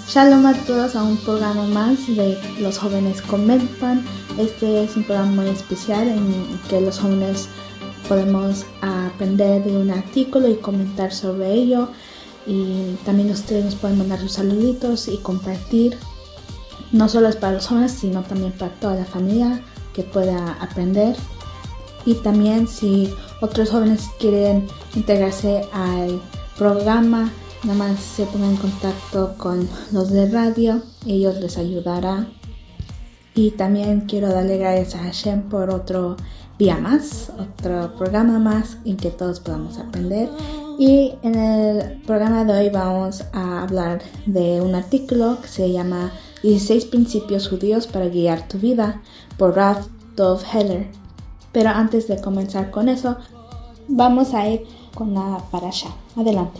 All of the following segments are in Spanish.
Shalom a todos a un programa más de Los Jóvenes Comentan. Este es un programa muy especial en que los jóvenes podemos aprender de un artículo y comentar sobre ello. Y también ustedes nos pueden mandar sus saluditos y compartir. No solo es para los jóvenes, sino también para toda la familia que pueda aprender. Y también si otros jóvenes quieren integrarse al programa, nada más se pongan en contacto con los de radio, ellos les ayudarán. Y también quiero darle gracias a Hashem por otro día más, otro programa más en que todos podamos aprender. Y en el programa de hoy vamos a hablar de un artículo que se llama 16 principios judíos para guiar tu vida por Rav Dov Heller. Pero antes de comenzar con eso, vamos a ir con la parasha. Adelante.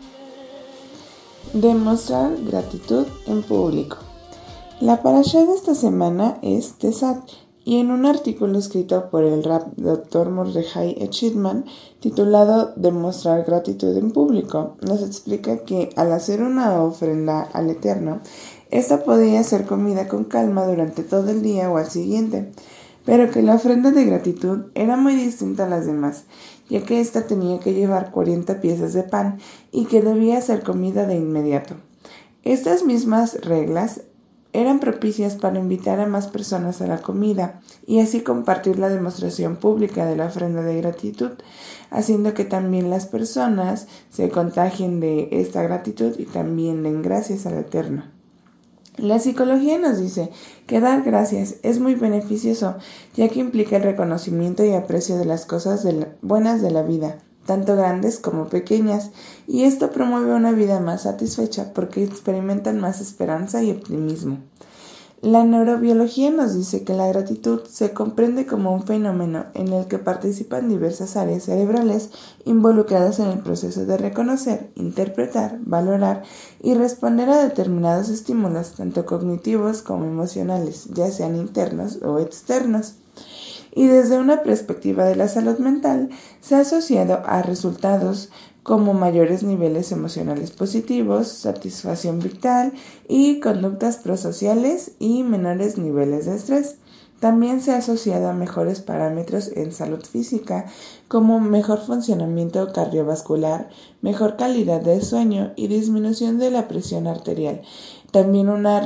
Demostrar gratitud en público. La parasha de esta semana es Tesat, y en un artículo escrito por el Rav Dr. Mordechai Echidman titulado Demostrar gratitud en público, nos explica que al hacer una ofrenda al Eterno, esta podía ser comida con calma durante todo el día o al siguiente, pero que la ofrenda de gratitud era muy distinta a las demás, ya que ésta tenía que llevar 40 piezas de pan y que debía ser comida de inmediato. Estas mismas reglas eran propicias para invitar a más personas a la comida y así compartir la demostración pública de la ofrenda de gratitud, haciendo que también las personas se contagien de esta gratitud y también den gracias al Eterno. La psicología nos dice que dar gracias es muy beneficioso, ya que implica el reconocimiento y aprecio de las cosas buenas de la vida, tanto grandes como pequeñas, y esto promueve una vida más satisfecha porque experimentan más esperanza y optimismo. La neurobiología nos dice que la gratitud se comprende como un fenómeno en el que participan diversas áreas cerebrales involucradas en el proceso de reconocer, interpretar, valorar y responder a determinados estímulos, tanto cognitivos como emocionales, ya sean internos o externos. Y desde una perspectiva de la salud mental, se ha asociado a resultados como mayores niveles emocionales positivos, satisfacción vital y conductas prosociales y menores niveles de estrés. También se ha asociado a mejores parámetros en salud física, como mejor funcionamiento cardiovascular, mejor calidad de sueño y disminución de la presión arterial. También una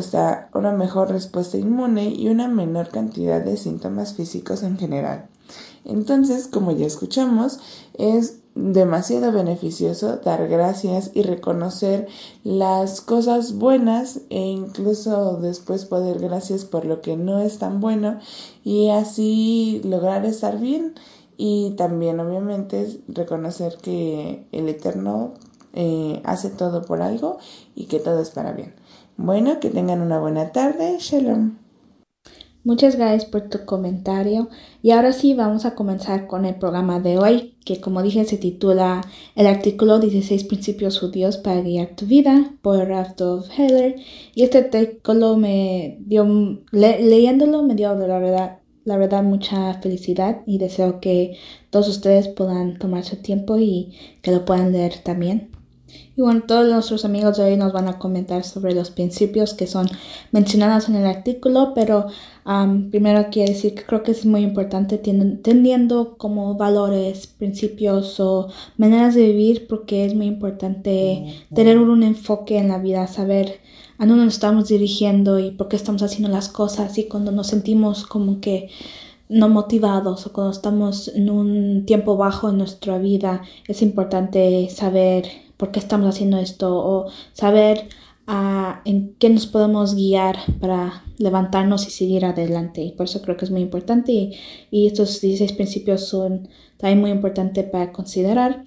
mejor respuesta inmune y una menor cantidad de síntomas físicos en general. Entonces, como ya escuchamos, es demasiado beneficioso dar gracias y reconocer las cosas buenas e incluso después poder gracias por lo que no es tan bueno y así lograr estar bien, y también obviamente reconocer que el Eterno hace todo por algo y que todo es para bien. Bueno, que tengan una buena tarde. Shalom. Muchas gracias por tu comentario. Y ahora sí vamos a comenzar con el programa de hoy, que como dije se titula el artículo 16 principios judíos para guiar tu vida por Rav Dov Heller. Y este artículo leyéndolo me dio la verdad mucha felicidad, y deseo que todos ustedes puedan tomar su tiempo y que lo puedan leer también. Y bueno, todos nuestros amigos de hoy nos van a comentar sobre los principios que son mencionados en el artículo, pero primero quiero decir que creo que es muy importante teniendo como valores, principios o maneras de vivir, porque es muy importante tener un enfoque en la vida, saber a dónde nos estamos dirigiendo y por qué estamos haciendo las cosas, y cuando nos sentimos como que no motivados o cuando estamos en un tiempo bajo en nuestra vida, es importante saber por qué estamos haciendo esto o saber en qué nos podemos guiar para levantarnos y seguir adelante. Y por eso creo que es muy importante, y estos 16 principios son también muy importantes para considerar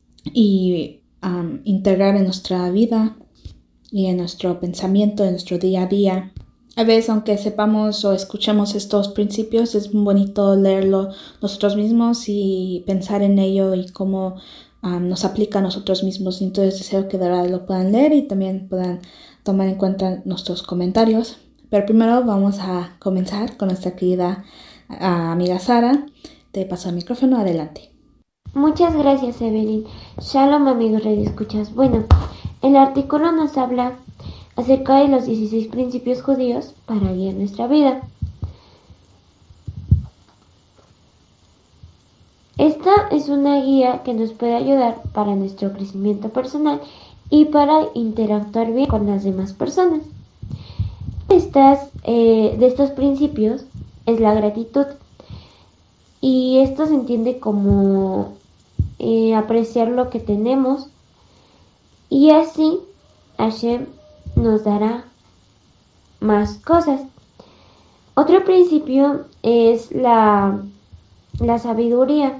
y integrar en nuestra vida y en nuestro pensamiento, en nuestro día a día. A veces, aunque sepamos o escuchemos estos principios, es bonito leerlo nosotros mismos y pensar en ello y cómo nos aplica a nosotros mismos. Entonces deseo que de verdad lo puedan leer y también puedan tomar en cuenta nuestros comentarios. Pero primero vamos a comenzar con nuestra querida amiga Sara. Te paso el micrófono, adelante. Muchas gracias, Evelyn. Shalom, amigos radioescuchas. Bueno, el artículo nos habla acerca de los 16 principios judíos para guiar nuestra vida. Esta es una guía que nos puede ayudar para nuestro crecimiento personal y para interactuar bien con las demás personas. De estos principios es la gratitud, y esto se entiende como apreciar lo que tenemos, y así Hashem nos dará más cosas. Otro principio es la sabiduría,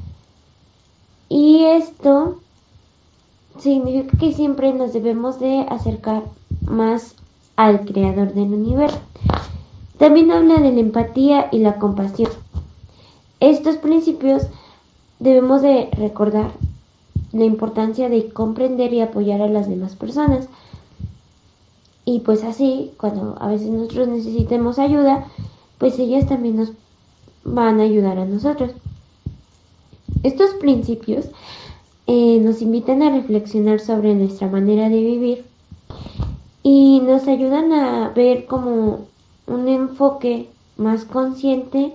y esto significa que siempre nos debemos de acercar más al creador del universo. También habla de la empatía y la compasión. Estos principios debemos de recordar la importancia de comprender y apoyar a las demás personas, y pues así cuando a veces nosotros necesitemos ayuda, pues ellas también nos van a ayudar a nosotros. Estos principios nos invitan a reflexionar sobre nuestra manera de vivir y nos ayudan a ver como un enfoque más consciente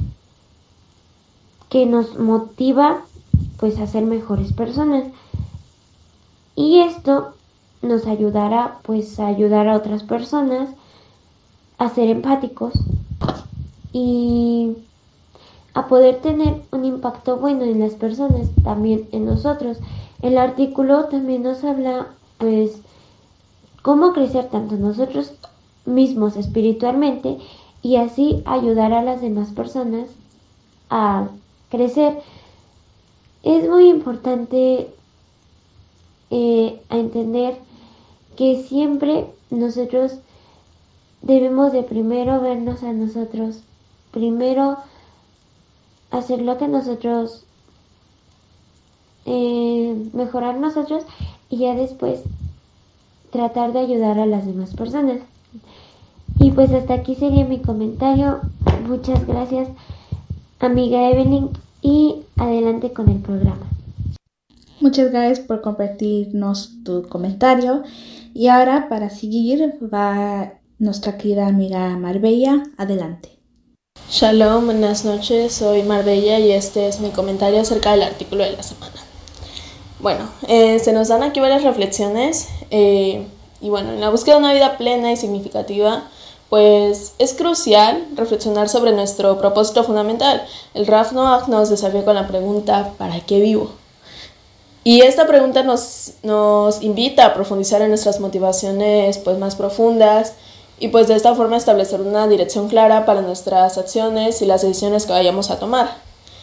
que nos motiva pues a ser mejores personas, y esto nos ayudará pues a ayudar a otras personas, a ser empáticos y a poder tener un impacto bueno en las personas, también en nosotros. El artículo también nos habla pues cómo crecer tanto nosotros mismos espiritualmente y así ayudar a las demás personas a crecer. Es muy importante a entender que siempre nosotros debemos de primero vernos a nosotros, primero hacer lo que nosotros, mejorar nosotros, y ya después tratar de ayudar a las demás personas. Y pues hasta aquí sería mi comentario. Muchas gracias, amiga Evelyn, y adelante con el programa. Muchas gracias por compartirnos tu comentario. Y ahora, para seguir, va nuestra querida amiga Marbella. Adelante. Shalom, buenas noches, soy Marbella y este es mi comentario acerca del artículo de la semana. Bueno, se nos dan aquí varias reflexiones y bueno, en la búsqueda de una vida plena y significativa, pues es crucial reflexionar sobre nuestro propósito fundamental. El Rav Noach nos desafía con la pregunta ¿para qué vivo? Y esta pregunta nos invita a profundizar en nuestras motivaciones pues más profundas y pues de esta forma establecer una dirección clara para nuestras acciones y las decisiones que vayamos a tomar.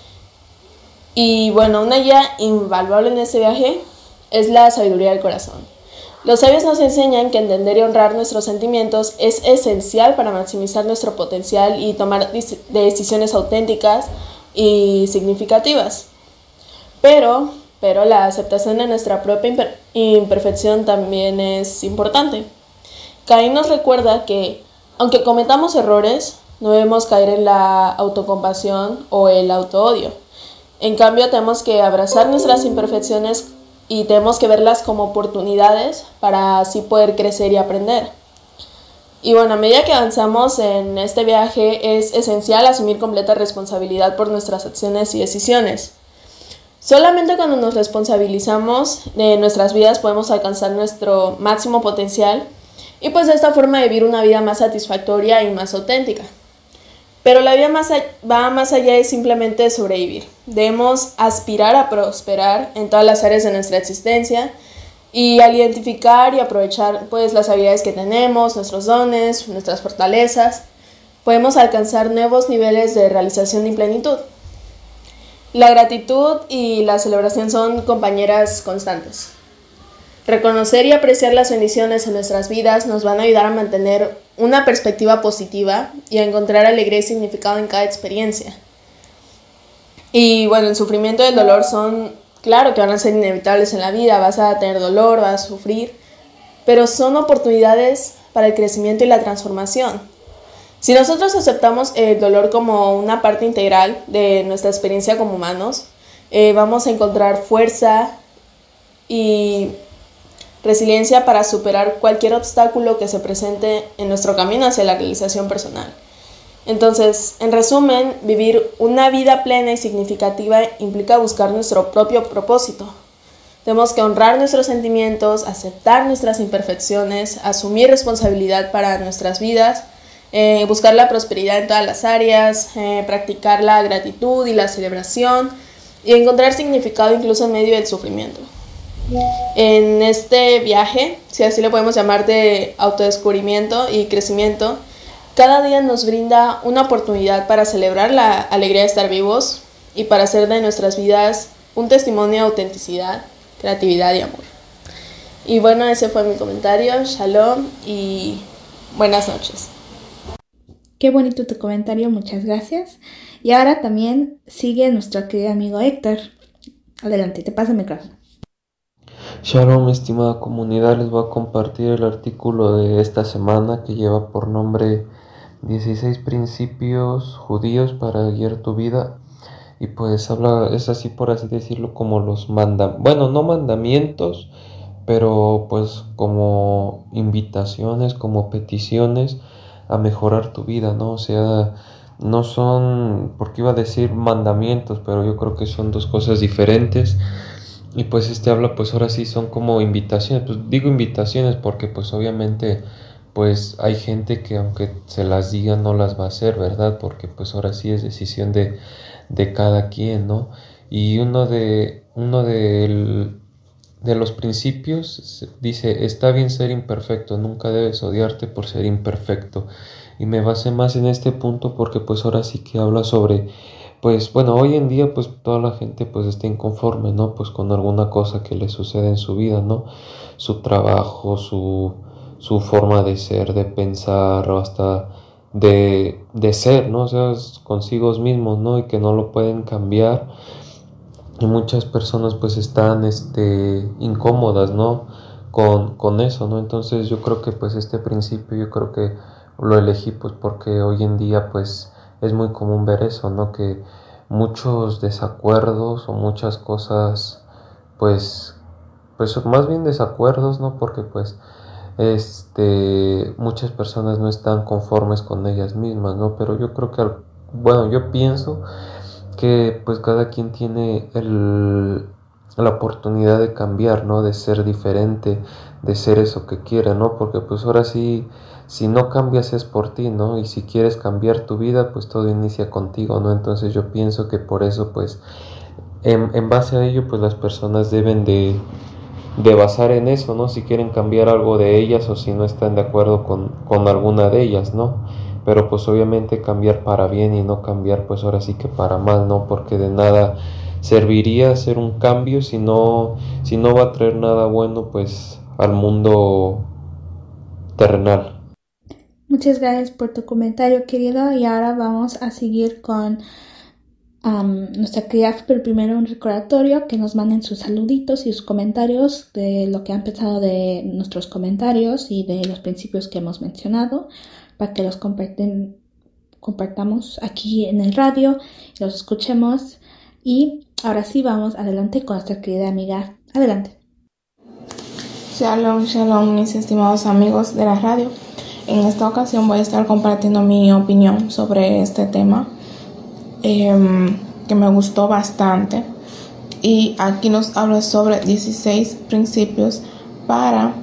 Y bueno, una guía invaluable en este viaje es la sabiduría del corazón. Los sabios nos enseñan que entender y honrar nuestros sentimientos es esencial para maximizar nuestro potencial y tomar decisiones auténticas y significativas. Pero la aceptación de nuestra propia imperfección también es importante. Caín nos recuerda que, aunque cometamos errores, no debemos caer en la autocompasión o el autoodio. En cambio, tenemos que abrazar nuestras imperfecciones y tenemos que verlas como oportunidades para así poder crecer y aprender. Y bueno, a medida que avanzamos en este viaje, es esencial asumir completa responsabilidad por nuestras acciones y decisiones. Solamente cuando nos responsabilizamos de nuestras vidas podemos alcanzar nuestro máximo potencial y pues de esta forma vivir una vida más satisfactoria y más auténtica. Pero la vida va más allá de simplemente sobrevivir. Debemos aspirar a prosperar en todas las áreas de nuestra existencia y al identificar y aprovechar pues las habilidades que tenemos, nuestros dones, nuestras fortalezas, podemos alcanzar nuevos niveles de realización y plenitud. La gratitud y la celebración son compañeras constantes. Reconocer y apreciar las bendiciones en nuestras vidas nos van a ayudar a mantener una perspectiva positiva y a encontrar alegría y significado en cada experiencia. Y bueno, el sufrimiento y el dolor son, claro que van a ser inevitables en la vida, vas a tener dolor, vas a sufrir, pero son oportunidades para el crecimiento y la transformación. Si nosotros aceptamos el dolor como una parte integral de nuestra experiencia como humanos, vamos a encontrar fuerza y resiliencia para superar cualquier obstáculo que se presente en nuestro camino hacia la realización personal. Entonces, en resumen, vivir una vida plena y significativa implica buscar nuestro propio propósito. Tenemos que honrar nuestros sentimientos, aceptar nuestras imperfecciones, asumir responsabilidad para nuestras vidas, buscar la prosperidad en todas las áreas, practicar la gratitud y la celebración y encontrar significado incluso en medio del sufrimiento. En este viaje, si así le podemos llamar, de autodescubrimiento y crecimiento, cada día nos brinda una oportunidad para celebrar la alegría de estar vivos y para hacer de nuestras vidas un testimonio de autenticidad, creatividad y amor. Y bueno, ese fue mi comentario. Shalom y buenas noches. Qué bonito tu comentario, muchas gracias. Y ahora también sigue nuestro querido amigo Héctor. Adelante, te paso el micrófono. Shalom, estimada comunidad, les voy a compartir el artículo de esta semana que lleva por nombre 16 principios judíos para guiar tu vida. Y pues es así, por así decirlo, como los no mandamientos, pero pues como invitaciones, como peticiones a mejorar tu vida, ¿no? O sea, no son, porque iba a decir mandamientos, pero yo creo que son dos cosas diferentes. Y pues habla, pues ahora sí son como invitaciones. Pues digo invitaciones porque pues obviamente pues hay gente que aunque se las diga no las va a hacer, ¿verdad? Porque pues ahora sí es decisión de cada quien, ¿no? Y de los principios dice: está bien ser imperfecto, nunca debes odiarte por ser imperfecto. Y me basé más en este punto porque pues ahora sí que habla sobre, pues bueno, hoy en día pues toda la gente pues está inconforme, ¿no? Pues con alguna cosa que le sucede en su vida, ¿no? Su trabajo, su forma de ser, de pensar, o hasta de ser, ¿no? O sea, consigo mismos, ¿no? Y que no lo pueden cambiar. Y muchas personas pues están incómodas, ¿no? Con eso, ¿no? Entonces yo creo que pues este principio yo creo que lo elegí pues porque hoy en día pues es muy común ver eso, ¿no? Que muchos desacuerdos o muchas cosas pues más bien desacuerdos, ¿no? Porque pues muchas personas no están conformes con ellas mismas, ¿no? Pero yo creo que yo pienso que pues cada quien tiene la oportunidad de cambiar, ¿no? De ser diferente, de ser eso que quiere, ¿no? Porque pues ahora sí, si no cambias es por ti, ¿no? Y si quieres cambiar tu vida, pues todo inicia contigo, ¿no? Entonces yo pienso que por eso pues en base a ello pues las personas deben de basar en eso, ¿no? Si quieren cambiar algo de ellas o si no están de acuerdo con alguna de ellas, ¿no? Pero pues obviamente cambiar para bien y no cambiar pues ahora sí que para mal, ¿no? Porque de nada serviría hacer un cambio si no va a traer nada bueno pues al mundo terrenal. Muchas gracias por tu comentario, querido. Y ahora vamos a seguir con nuestra actividad, pero primero un recordatorio: que nos manden sus saluditos y sus comentarios de lo que han pensado de nuestros comentarios y de los principios que hemos mencionado, para que los compartamos aquí en el radio y los escuchemos. Y ahora sí, vamos adelante con nuestra querida amiga. Adelante. Shalom, shalom, mis estimados amigos de la radio. En esta ocasión voy a estar compartiendo mi opinión sobre este tema que me gustó bastante. Y aquí nos habla sobre 16 principios para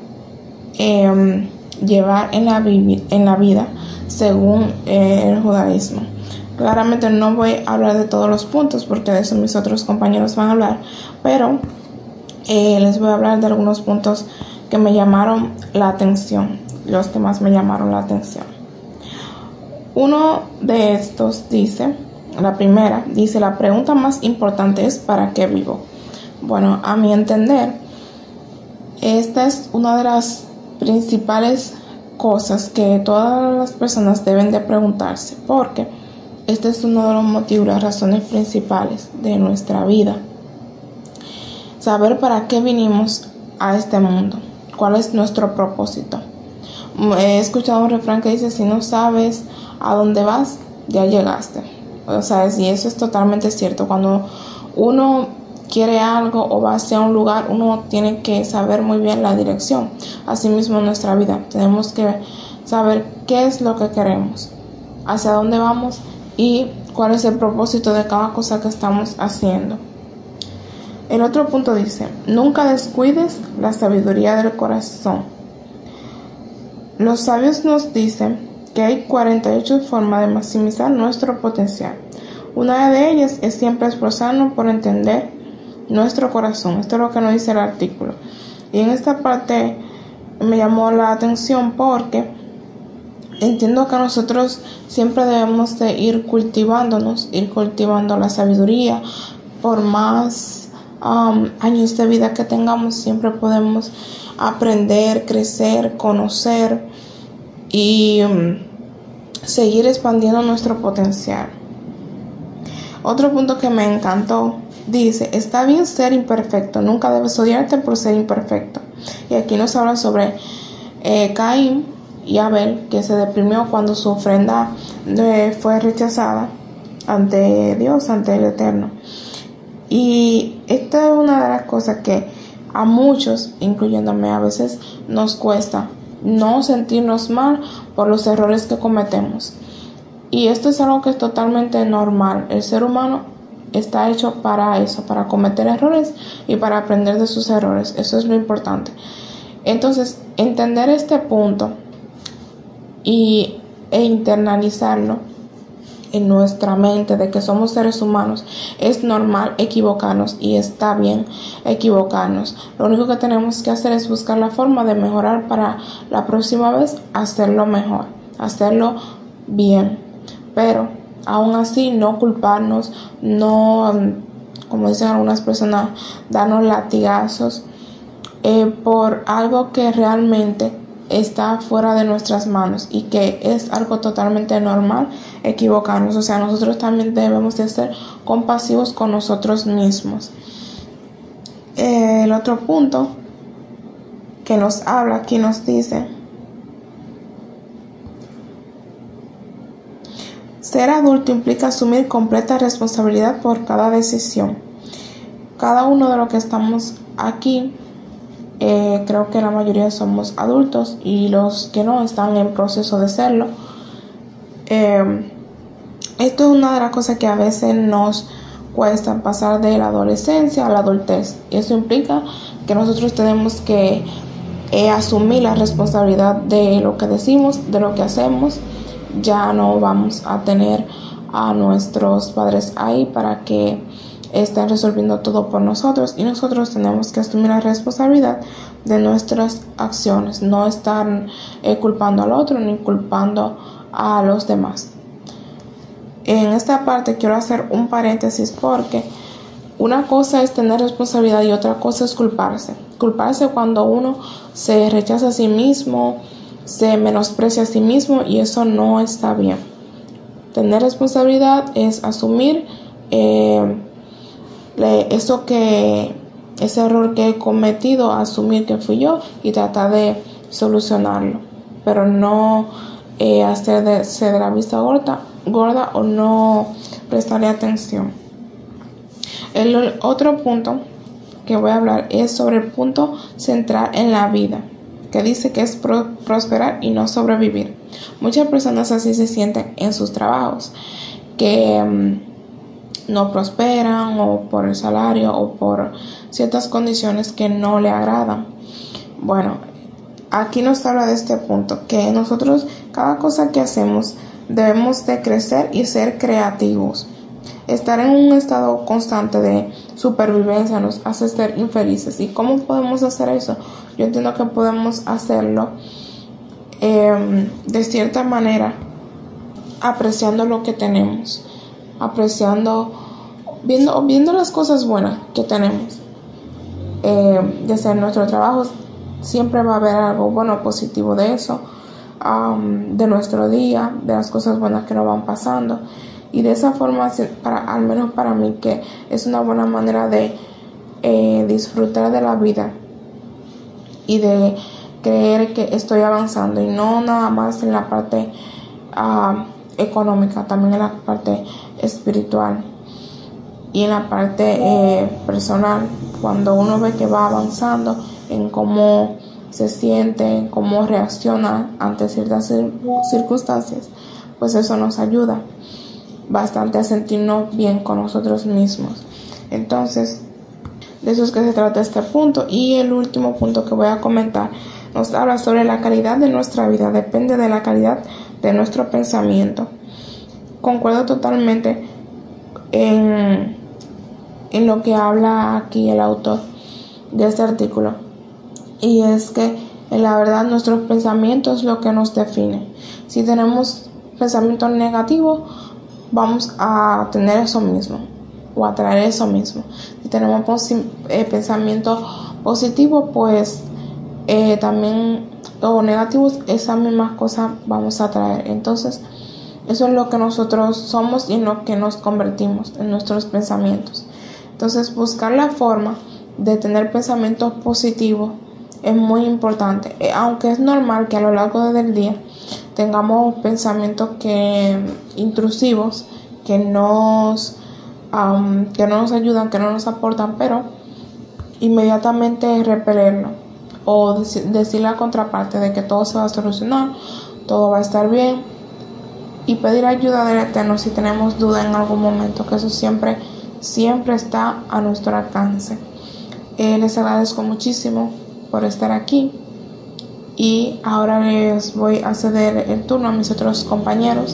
llevar en la vida según el judaísmo. Claramente no voy a hablar de todos los puntos porque de eso mis otros compañeros van a hablar, pero les voy a hablar de algunos puntos que me llamaron la atención, los que más me llamaron la atención. Uno de estos dice, la pregunta más importante es: ¿para qué vivo? Bueno, a mi entender, esta es una de las principales cosas que todas las personas deben de preguntarse, porque este es uno de los motivos, las razones principales de nuestra vida. Saber para qué vinimos a este mundo, cuál es nuestro propósito. He escuchado un refrán que dice: si no sabes a dónde vas, ya llegaste. O sea, y eso es totalmente cierto. Cuando uno quiere algo o va hacia un lugar, uno tiene que saber muy bien la dirección. Asimismo en nuestra vida tenemos que saber qué es lo que queremos, hacia dónde vamos y cuál es el propósito de cada cosa que estamos haciendo. El otro punto dice, nunca descuides la sabiduría del corazón. Los sabios nos dicen que hay 48 formas de maximizar nuestro potencial. Una de ellas es siempre esforzarnos por entender nuestro corazón. Esto es lo que nos dice el artículo. Y en esta parte me llamó la atención porque entiendo que nosotros siempre debemos de ir cultivando la sabiduría. Por más años de vida que tengamos, siempre podemos aprender, crecer, conocer y seguir expandiendo nuestro potencial. Otro punto que me encantó dice, está bien ser imperfecto, nunca debes odiarte por ser imperfecto. Y aquí nos habla sobre Caín y Abel, que se deprimió cuando su ofrenda fue rechazada ante Dios, ante el Eterno. Y esta es una de las cosas que a muchos, incluyéndome, a veces nos cuesta no sentirnos mal por los errores que cometemos. Y esto es algo que es totalmente normal. El ser humano está hecho para eso, para cometer errores y para aprender de sus errores. Eso es lo importante. Entonces, entender este punto e internalizarlo en nuestra mente de que somos seres humanos, es normal equivocarnos y está bien equivocarnos. Lo único que tenemos que hacer es buscar la forma de mejorar para la próxima vez, hacerlo mejor, hacerlo bien. Pero aún así no culparnos, no, como dicen algunas personas, darnos latigazos por algo que realmente está fuera de nuestras manos y que es algo totalmente normal equivocarnos. O sea, nosotros también debemos de ser compasivos con nosotros mismos. El otro punto que nos habla aquí nos dice, ser adulto implica asumir completa responsabilidad por cada decisión. Cada uno de los que estamos aquí, creo que la mayoría somos adultos y los que no están en proceso de serlo. Esto es una de las cosas que a veces nos cuesta pasar de la adolescencia a la adultez. Y eso implica que nosotros tenemos que asumir la responsabilidad de lo que decimos, de lo que hacemos. Ya no vamos a tener a nuestros padres ahí para que estén resolviendo todo por nosotros, y nosotros tenemos que asumir la responsabilidad de nuestras acciones, no estar culpando al otro ni culpando a los demás. En esta parte quiero hacer un paréntesis porque una cosa es tener responsabilidad y otra cosa es culparse. Culparse cuando uno se rechaza a sí mismo, se menosprecia a sí mismo, y eso no está bien. Tener responsabilidad es asumir ese error que he cometido, asumir que fui yo y tratar de solucionarlo, pero no hacerse de la vista gorda o no prestarle atención. El otro punto que voy a hablar es sobre el punto central en la vida, que dice que es prosperar y no sobrevivir. Muchas personas así se sienten en sus trabajos, que no prosperan, o por el salario o por ciertas condiciones que no le agradan. Bueno, aquí nos habla de este punto, que nosotros, cada cosa que hacemos, debemos de crecer y ser creativos. Estar en un estado constante de supervivencia nos hace ser infelices. ¿Y cómo podemos hacer eso? Yo entiendo que podemos hacerlo de cierta manera, apreciando lo que tenemos, viendo las cosas buenas que tenemos. Desde nuestro trabajo siempre va a haber algo bueno, positivo de eso, de nuestro día, de las cosas buenas que nos van pasando. Y de esa forma, al menos para mí, que es una buena manera de disfrutar de la vida y de creer que estoy avanzando, y no nada más en la parte económica, también en la parte espiritual. y en la parte personal, cuando uno ve que va avanzando en cómo se siente, en cómo reacciona ante ciertas circunstancias, pues eso nos ayuda bastante a sentirnos bien con nosotros mismos. Entonces, de eso es que se trata este punto. Y el último punto que voy a comentar nos habla sobre la calidad de nuestra vida. Depende de la calidad de nuestro pensamiento. Concuerdo totalmente en lo que habla aquí el autor de este artículo. Y es que en la verdad nuestros pensamientos es lo que nos define. Si tenemos pensamientos negativos, vamos a tener eso mismo o atraer eso mismo. Si tenemos pensamientos positivos, pues también, o negativos, esas mismas cosas vamos a atraer. Entonces, eso es lo que nosotros somos y en lo que nos convertimos, en nuestros pensamientos. Entonces, buscar la forma de tener pensamientos positivos es muy importante, aunque es normal que a lo largo del día tengamos pensamientos intrusivos que no nos ayudan, que no nos aportan, pero inmediatamente repelerlo o decir la contraparte de que todo se va a solucionar, todo va a estar bien, y pedir ayuda del Eterno si tenemos duda en algún momento, que eso siempre está a nuestro alcance. Les agradezco muchísimo por estar aquí y ahora les voy a ceder el turno a mis otros compañeros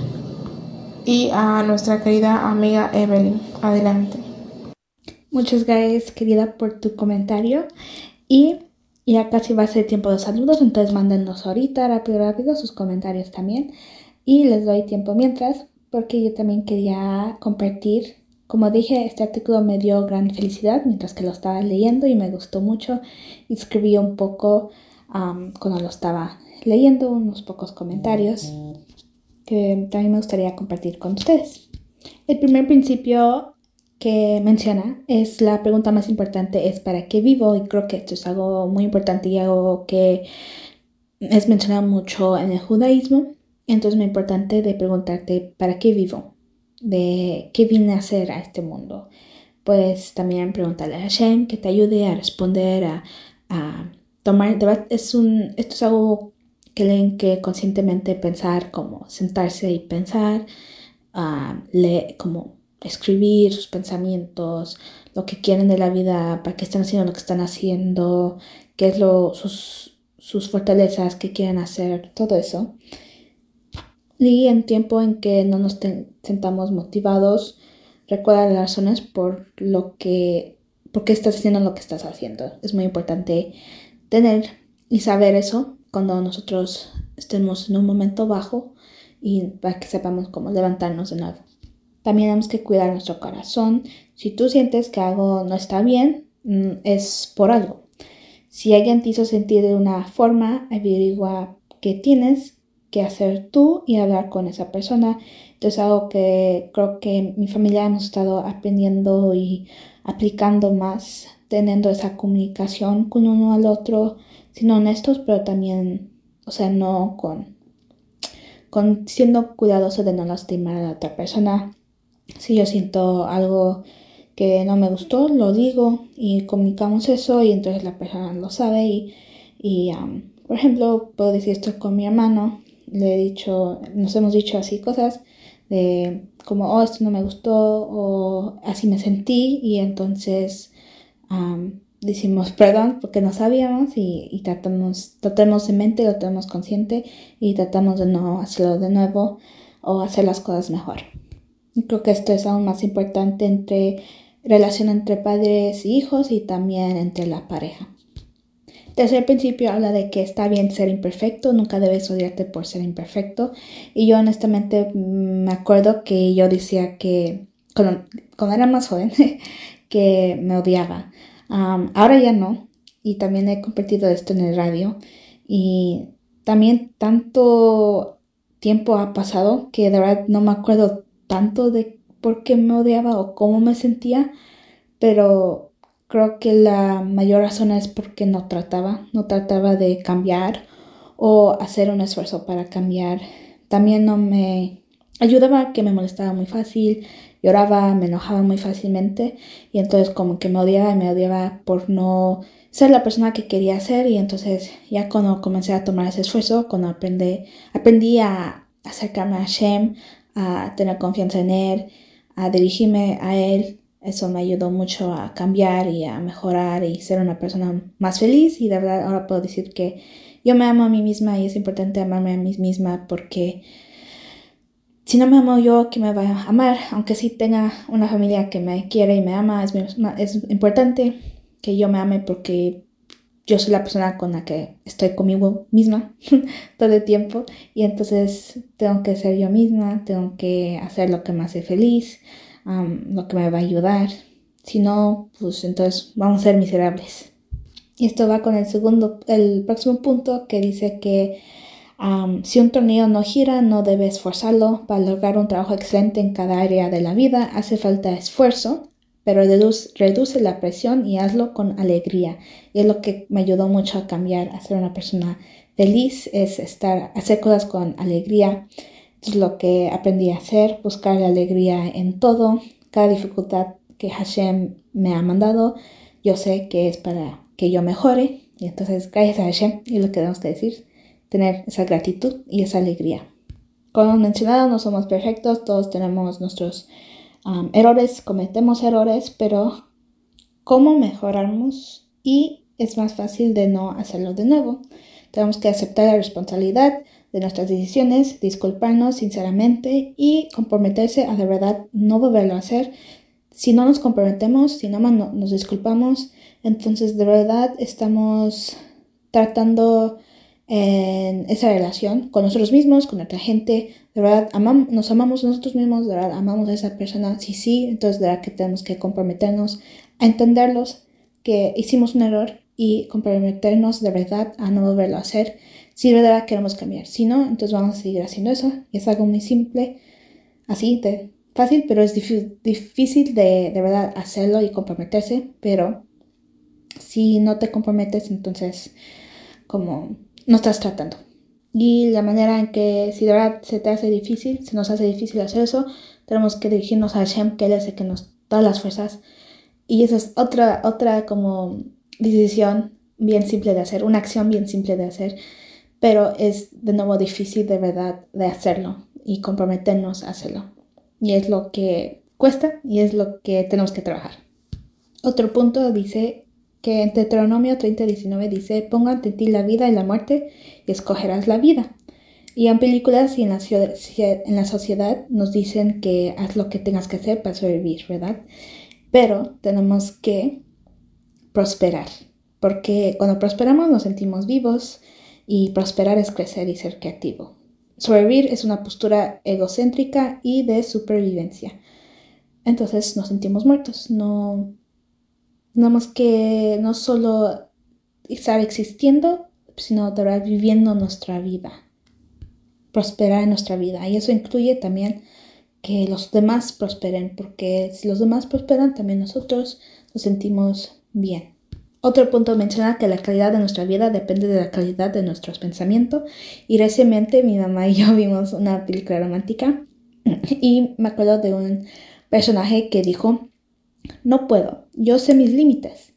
y a nuestra querida amiga Evelyn. Adelante. Muchas gracias, querida, por tu comentario. Y ya casi va a ser tiempo de saludos, entonces mándenos ahorita rápido sus comentarios también. Y les doy tiempo mientras, porque yo también quería compartir. Como dije, este artículo me dio gran felicidad mientras que lo estaba leyendo y me gustó mucho. Escribí un poco cuando lo estaba leyendo, unos pocos comentarios que también me gustaría compartir con ustedes. El primer principio que menciona es la pregunta más importante, es ¿para qué vivo? Y creo que esto es algo muy importante y algo que es mencionado mucho en el judaísmo. Entonces es muy importante de preguntarte ¿para qué vivo? ¿De qué vine a hacer a este mundo? Puedes también preguntarle a Hashem que te ayude a responder, a tomar. Esto es algo que leen que conscientemente pensar, como sentarse y pensar, como escribir sus pensamientos, lo que quieren de la vida, para qué están haciendo lo que están haciendo, qué es sus fortalezas, qué quieren hacer, todo eso. Y en tiempo en que no nos sentamos motivados, recuerda las razones por qué estás haciendo lo que estás haciendo. Es muy importante tener y saber eso cuando nosotros estemos en un momento bajo y para que sepamos cómo levantarnos de nuevo. También tenemos que cuidar nuestro corazón. Si tú sientes que algo no está bien, es por algo. Si alguien te hizo sentir de una forma, averigua qué tienes que hacer tú y hablar con esa persona. Entonces, algo que creo que mi familia hemos estado aprendiendo y aplicando más, teniendo esa comunicación con uno al otro, siendo honestos, pero también, no con siendo cuidadoso de no lastimar a la otra persona. Si yo siento algo que no me gustó, lo digo y comunicamos eso y entonces la persona lo sabe y por ejemplo, puedo decir esto con mi hermano, nos hemos dicho así cosas de como, esto no me gustó o así me sentí y entonces decimos perdón porque no sabíamos y tratamos en mente, lo tenemos consciente y tratamos de no hacerlo de nuevo o hacer las cosas mejor. Y creo que esto es aún más importante relación entre padres e hijos y también entre la pareja. Tercer principio habla de que está bien ser imperfecto, nunca debes odiarte por ser imperfecto. Y yo honestamente me acuerdo que yo decía que cuando era más joven que me odiaba. Ahora ya no. Y también he compartido esto en el radio. Y también tanto tiempo ha pasado que de verdad no me acuerdo tanto de por qué me odiaba o cómo me sentía. Pero creo que la mayor razón es porque no trataba de cambiar o hacer un esfuerzo para cambiar. También no me ayudaba, que me molestaba muy fácil, lloraba, me enojaba muy fácilmente y entonces como que me odiaba por no ser la persona que quería ser. Y entonces ya cuando comencé a tomar ese esfuerzo, cuando aprendí a acercarme a Hashem, a tener confianza en Él, a dirigirme a Él, eso me ayudó mucho a cambiar y a mejorar y ser una persona más feliz. Y de verdad ahora puedo decir que yo me amo a mí misma y es importante amarme a mí misma, porque si no me amo yo, ¿quién me va a amar? Aunque sí tenga una familia que me quiere y me ama, es importante que yo me ame, porque yo soy la persona con la que estoy conmigo misma todo el tiempo. Y entonces tengo que ser yo misma, tengo que hacer lo que me hace feliz, lo que me va a ayudar. Si no, pues entonces vamos a ser miserables. Y esto va con el próximo punto, que dice que si un tornillo no gira, no debes forzarlo. Para lograr un trabajo excelente en cada área de la vida hace falta esfuerzo, pero reduce la presión y hazlo con alegría. Y es lo que me ayudó mucho a cambiar, a ser una persona feliz, es hacer cosas con alegría. Es lo que aprendí a hacer, buscar la alegría en todo. Cada dificultad que Hashem me ha mandado, yo sé que es para que yo mejore. Y entonces, gracias a Hashem, y lo que tenemos que decir, tener esa gratitud y esa alegría. Como hemos mencionado, no somos perfectos, todos tenemos nuestros errores, cometemos errores, pero ¿cómo mejoramos? Y es más fácil de no hacerlo de nuevo. Tenemos que aceptar la responsabilidad de nuestras decisiones, disculparnos sinceramente y comprometerse a de verdad no volverlo a hacer. Si no nos comprometemos, si no nos disculpamos, entonces de verdad estamos tratando en esa relación con nosotros mismos, con otra gente. De verdad nos amamos nosotros mismos, de verdad amamos a esa persona. Sí, entonces de verdad que tenemos que comprometernos a entenderlos, que hicimos un error, y comprometernos de verdad a no volverlo a hacer si de verdad queremos cambiar. Si no, entonces vamos a seguir haciendo eso. Y es algo muy simple, así de fácil, pero es difícil de verdad hacerlo y comprometerse. Pero si no te comprometes, entonces como no estás tratando. Y la manera en que, si de verdad se nos hace difícil hacer eso, tenemos que dirigirnos a Hashem, que Él es el que nos da las fuerzas. Y esa es otra como decisión bien simple de hacer, una acción bien simple de hacer, pero es de nuevo difícil de verdad de hacerlo y comprometernos a hacerlo. Y es lo que cuesta y es lo que tenemos que trabajar. Otro punto dice que en Deuteronomio 30:19 dice: ponga ante ti la vida y la muerte y escogerás la vida. Y en películas y en la sociedad nos dicen que haz lo que tengas que hacer para sobrevivir, ¿verdad? Pero tenemos que prosperar, porque cuando prosperamos nos sentimos vivos, y prosperar es crecer y ser creativo. Sobrevivir es una postura egocéntrica y de supervivencia. Entonces nos sentimos muertos. No tenemos que no solo estar existiendo, sino de verdad viviendo nuestra vida, prosperar en nuestra vida. Y eso incluye también que los demás prosperen, porque si los demás prosperan, también nosotros nos sentimos bien. Otro punto menciona que la calidad de nuestra vida depende de la calidad de nuestros pensamientos. Y recientemente mi mamá y yo vimos una película romántica y me acuerdo de un personaje que dijo: no puedo, yo sé mis límites.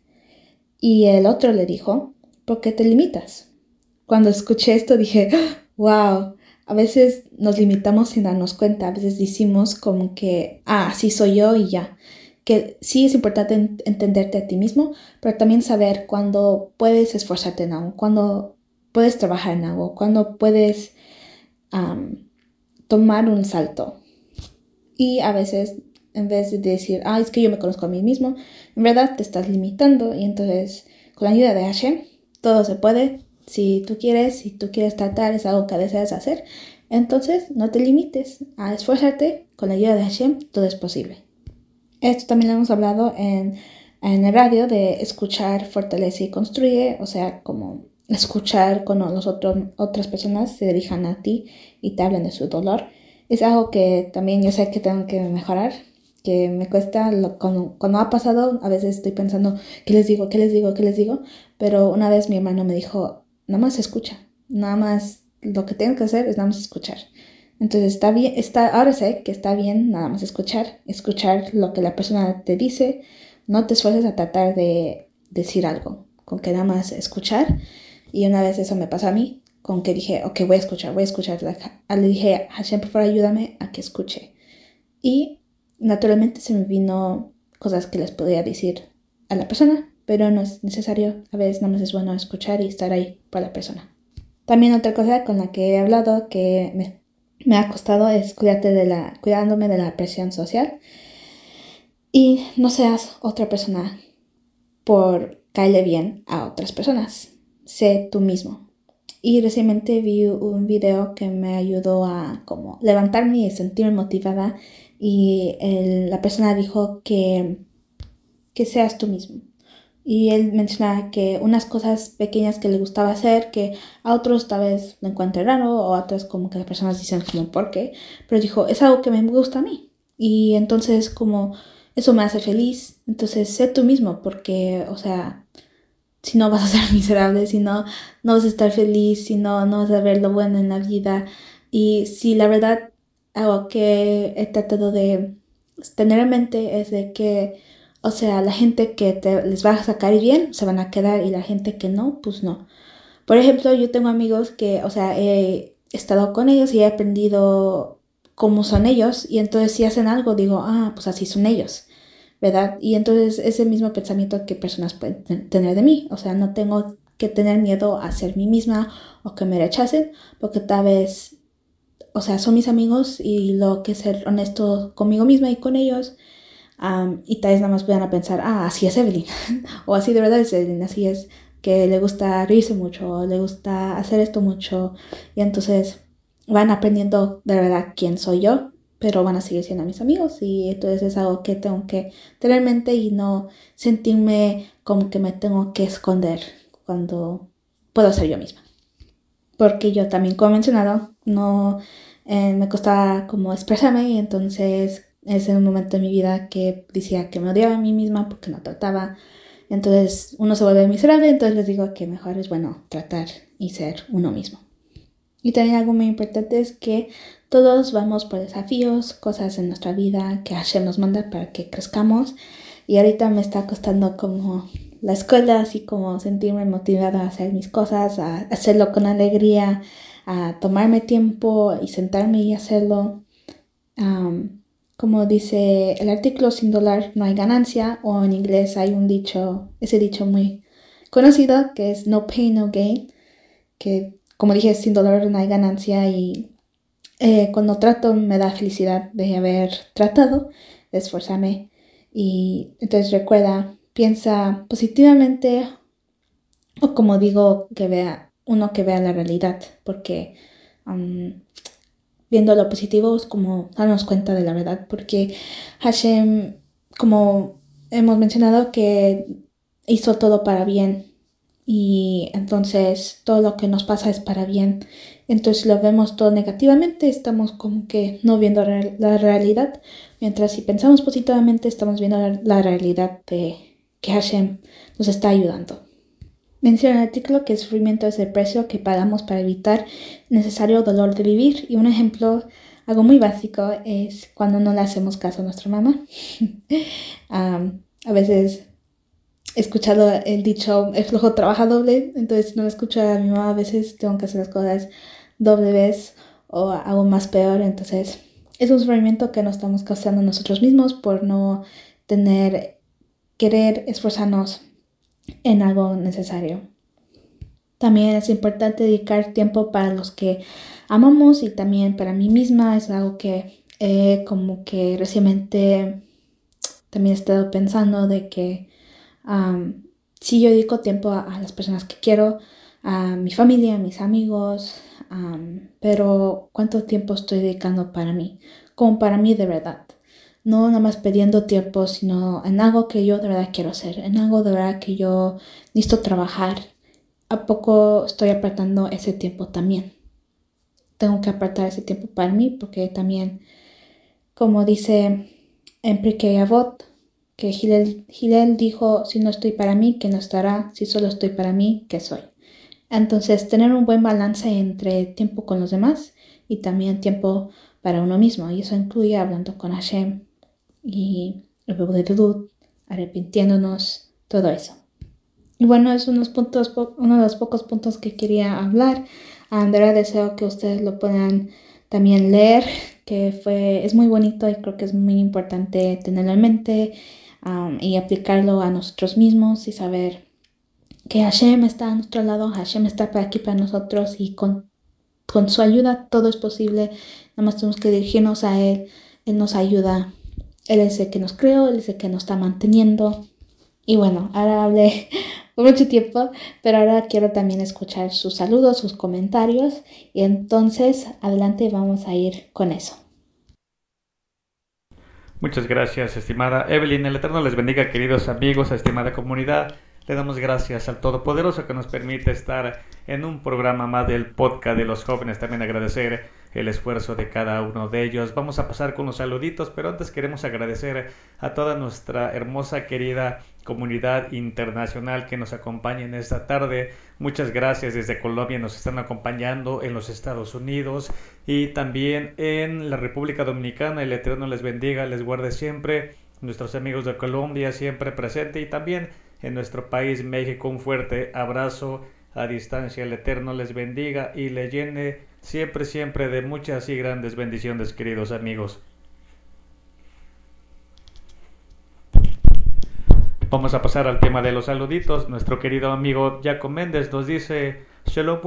Y el otro le dijo: ¿por qué te limitas? Cuando escuché esto dije: wow, a veces nos limitamos sin darnos cuenta. A veces decimos como que, así soy yo y ya. Que sí es importante entenderte a ti mismo, pero también saber cuándo puedes esforzarte en algo, cuándo puedes trabajar en algo, cuándo puedes tomar un salto. Y a veces, en vez de decir, es que yo me conozco a mí mismo, en verdad te estás limitando. Y entonces, con la ayuda de Hashem, todo se puede. Si tú quieres tratar, es algo que deseas hacer, entonces no te limites a esforzarte. Con la ayuda de Hashem, todo es posible. Esto también lo hemos hablado en el radio, de escuchar fortalece y construye. O sea, como escuchar cuando otras personas se dirijan a ti y te hablen de su dolor. Es algo que también yo sé que tengo que mejorar, que me cuesta. Cuando ha pasado, a veces estoy pensando, ¿qué les digo? Pero una vez mi hermano me dijo: nada más escucha, nada más lo que tengo que hacer es nada más escuchar. Entonces está bien, ahora sé que está bien nada más escuchar lo que la persona te dice. No te esfuerces a tratar de decir algo, con que nada más escuchar. Y una vez eso me pasó a mí, con que dije, ok, voy a escuchar. Le dije, Hashem, por favor, ayúdame a que escuche. Y naturalmente se me vino cosas que les podía decir a la persona, pero no es necesario. A veces nada más es bueno escuchar y estar ahí para la persona. También otra cosa con la que he hablado que me ha costado es cuidándome de la presión social. Y no seas otra persona por caerle bien a otras personas. Sé tú mismo. Y recientemente vi un video que me ayudó a como levantarme y sentirme motivada. Y la persona dijo que seas tú mismo. Y él mencionaba que unas cosas pequeñas que le gustaba hacer, que a otros tal vez lo encuentre raro, o a otros como que las personas dicen como ¿por qué? Pero dijo, es algo que me gusta a mí. Y entonces como eso me hace feliz. Entonces sé tú mismo, porque, o sea, si no vas a ser miserable, si no, no vas a estar feliz, si no, no vas a ver lo bueno en la vida. Y si la verdad algo que he tratado de tener en mente es de que, o sea, la gente que les va a sacar bien se van a quedar y la gente que no, pues no. Por ejemplo, yo tengo amigos que, o sea, he estado con ellos y he aprendido cómo son ellos y entonces si hacen algo digo, pues así son ellos, ¿verdad? Y entonces ese mismo pensamiento que personas pueden tener de mí, o sea, no tengo que tener miedo a ser mí misma o que me rechacen, porque tal vez, o sea, son mis amigos y lo que es ser honesto conmigo misma y con ellos. Y tal vez nada más puedan pensar, así es Evelyn, o así de verdad es Evelyn, así es, que le gusta reírse mucho, o le gusta hacer esto mucho, y entonces van aprendiendo de verdad quién soy yo, pero van a seguir siendo mis amigos, y entonces es algo que tengo que tener en mente y no sentirme como que me tengo que esconder cuando puedo ser yo misma. Porque yo también, como he mencionado, no me costaba como expresarme y entonces es en un momento de mi vida que decía que me odiaba a mí misma porque no trataba. Entonces uno se vuelve miserable, entonces les digo que mejor es bueno tratar y ser uno mismo. Y también algo muy importante es que todos vamos por desafíos, cosas en nuestra vida que Hashem nos manda para que crezcamos. Y ahorita me está costando como la escuela, así como sentirme motivada a hacer mis cosas, a hacerlo con alegría, a tomarme tiempo y sentarme y hacerlo. Como dice el artículo, sin dólar no hay ganancia, o en inglés hay un dicho, ese dicho muy conocido que es no pain, no gain, que como dije, sin dolor no hay ganancia y cuando trato me da felicidad de haber tratado, de esforzarme y entonces recuerda, piensa positivamente o como digo, que vea la realidad, porque viendo lo positivo es como darnos cuenta de la verdad, porque Hashem, como hemos mencionado, que hizo todo para bien y entonces todo lo que nos pasa es para bien. Entonces lo vemos todo negativamente, estamos como que no viendo la realidad, mientras si pensamos positivamente estamos viendo la realidad de que Hashem nos está ayudando. Menciona el artículo que el sufrimiento es el precio que pagamos para evitar el necesario dolor de vivir. Y un ejemplo, algo muy básico, es cuando no le hacemos caso a nuestra mamá. A veces he escuchado el dicho, el flojo trabaja doble, entonces si no me escucho a mi mamá, a veces tengo que hacer las cosas doble vez o algo más peor. Entonces es un sufrimiento que nos estamos causando nosotros mismos por no querer esforzarnos en algo necesario. También es importante dedicar tiempo para los que amamos y también para mí misma. Es algo que como que recientemente también he estado pensando de que sí yo dedico tiempo a las personas que quiero, a mi familia, a mis amigos, pero ¿cuánto tiempo estoy dedicando para mí? Como para mí de verdad. No nada más pidiendo tiempo, sino en algo que yo de verdad quiero hacer, en algo de verdad que yo necesito trabajar. ¿A poco estoy apartando ese tiempo también? Tengo que apartar ese tiempo para mí porque también, como dice en Pirkei Avot, que Hillel dijo, si no estoy para mí, ¿qué no estará? Si solo estoy para mí, ¿qué soy? Entonces, tener un buen balance entre tiempo con los demás y también tiempo para uno mismo. Y eso incluye hablando con Hashem y arrepintiéndonos, todo eso. Y bueno, es uno de los pocos puntos que quería hablar. De verdad deseo que ustedes lo puedan también leer, es muy bonito y creo que es muy importante tenerlo en mente y aplicarlo a nosotros mismos y saber que Hashem está a nuestro lado, Hashem está aquí para nosotros y con su ayuda todo es posible. Nada más tenemos que dirigirnos a Él, Él nos ayuda, Él es el que nos creó, Él es el que nos está manteniendo. Y bueno, ahora hablé por mucho tiempo, pero ahora quiero también escuchar sus saludos, sus comentarios, y entonces adelante vamos a ir con eso. Muchas gracias, estimada Evelyn. El Eterno les bendiga, queridos amigos, estimada comunidad. Le damos gracias al Todopoderoso que nos permite estar en un programa más del podcast de los jóvenes. También agradecer el esfuerzo de cada uno de ellos. Vamos a pasar con los saluditos, pero antes queremos agradecer a toda nuestra hermosa, querida comunidad internacional que nos acompaña en esta tarde. Muchas gracias. Desde Colombia nos están acompañando, en los Estados Unidos y también en la República Dominicana. El Eterno les bendiga, les guarde siempre. Nuestros amigos de Colombia siempre presente, y también en nuestro país México un fuerte abrazo a distancia. El Eterno les bendiga y les llene siempre, siempre de muchas y grandes bendiciones, queridos amigos. Vamos a pasar al tema de los saluditos. Nuestro querido amigo Jaco Méndez nos dice: Shalom,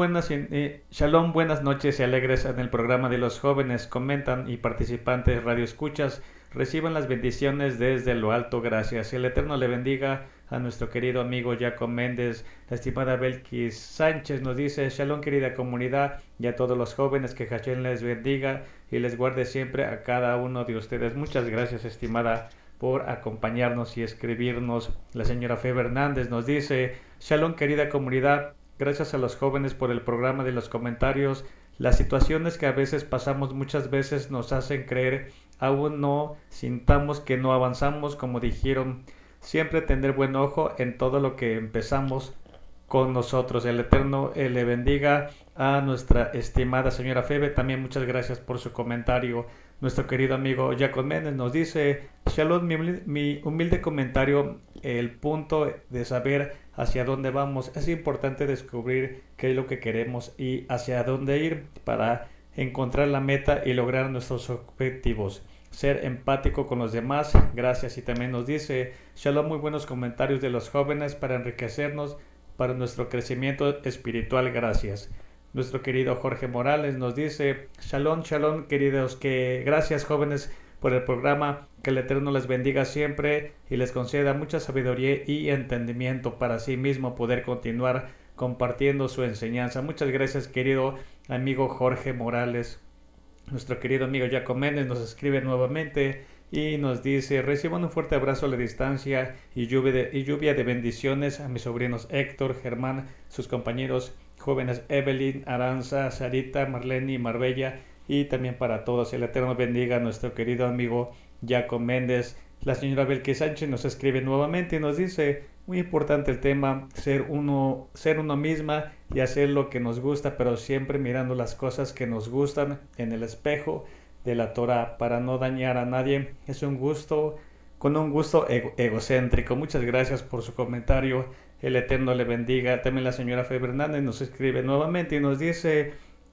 buenas noches y alegres en el programa de los jóvenes. Comentan y participantes radioescuchas, reciban las bendiciones desde lo alto. Gracias. El Eterno le bendiga a nuestro querido amigo Jaco Méndez. La estimada Belkis Sánchez nos dice: Shalom, querida comunidad, y a todos los jóvenes, que Hashem les bendiga y les guarde siempre a cada uno de ustedes. Muchas gracias, estimada, por acompañarnos y escribirnos. La señora Febe Hernández nos dice: Shalom, querida comunidad, gracias a los jóvenes por el programa de los comentarios. Las situaciones que a veces pasamos muchas veces nos hacen creer, aún no sintamos que no avanzamos, como dijeron, siempre tener buen ojo en todo lo que empezamos con nosotros. El Eterno le bendiga a nuestra estimada señora Febe. También muchas gracias por su comentario. Nuestro querido amigo Jacob Méndez nos dice: Shalom, mi humilde comentario. El punto de saber hacia dónde vamos, es importante descubrir qué es lo que queremos y hacia dónde ir para encontrar la meta y lograr nuestros objetivos. Ser empático con los demás. Gracias. Y también nos dice: Shalom, muy buenos comentarios de los jóvenes para enriquecernos para nuestro crecimiento espiritual. Gracias. Nuestro querido Jorge Morales nos dice: Shalom, shalom, queridos, que gracias, jóvenes, por el programa. Que el Eterno les bendiga siempre y les conceda mucha sabiduría y entendimiento para sí mismo poder continuar compartiendo su enseñanza. Muchas gracias, querido amigo Jorge Morales. Nuestro querido amigo Jacob Méndez nos escribe nuevamente y nos dice: reciban un fuerte abrazo a la distancia y lluvia de bendiciones a mis sobrinos Héctor, Germán, sus compañeros jóvenes Evelyn, Aranza, Sarita, Marlene y Marbella, y también para todos. El Eterno bendiga a nuestro querido amigo Jacob Méndez. La señora Belkis Sánchez nos escribe nuevamente y nos dice: muy importante el tema, ser uno misma y hacer lo que nos gusta, pero siempre mirando las cosas que nos gustan en el espejo de la Torah para no dañar a nadie. Es un gusto, con un gusto egocéntrico. Muchas gracias por su comentario. El Eterno le bendiga. También la señora Febe Hernández nos escribe nuevamente y nos dice: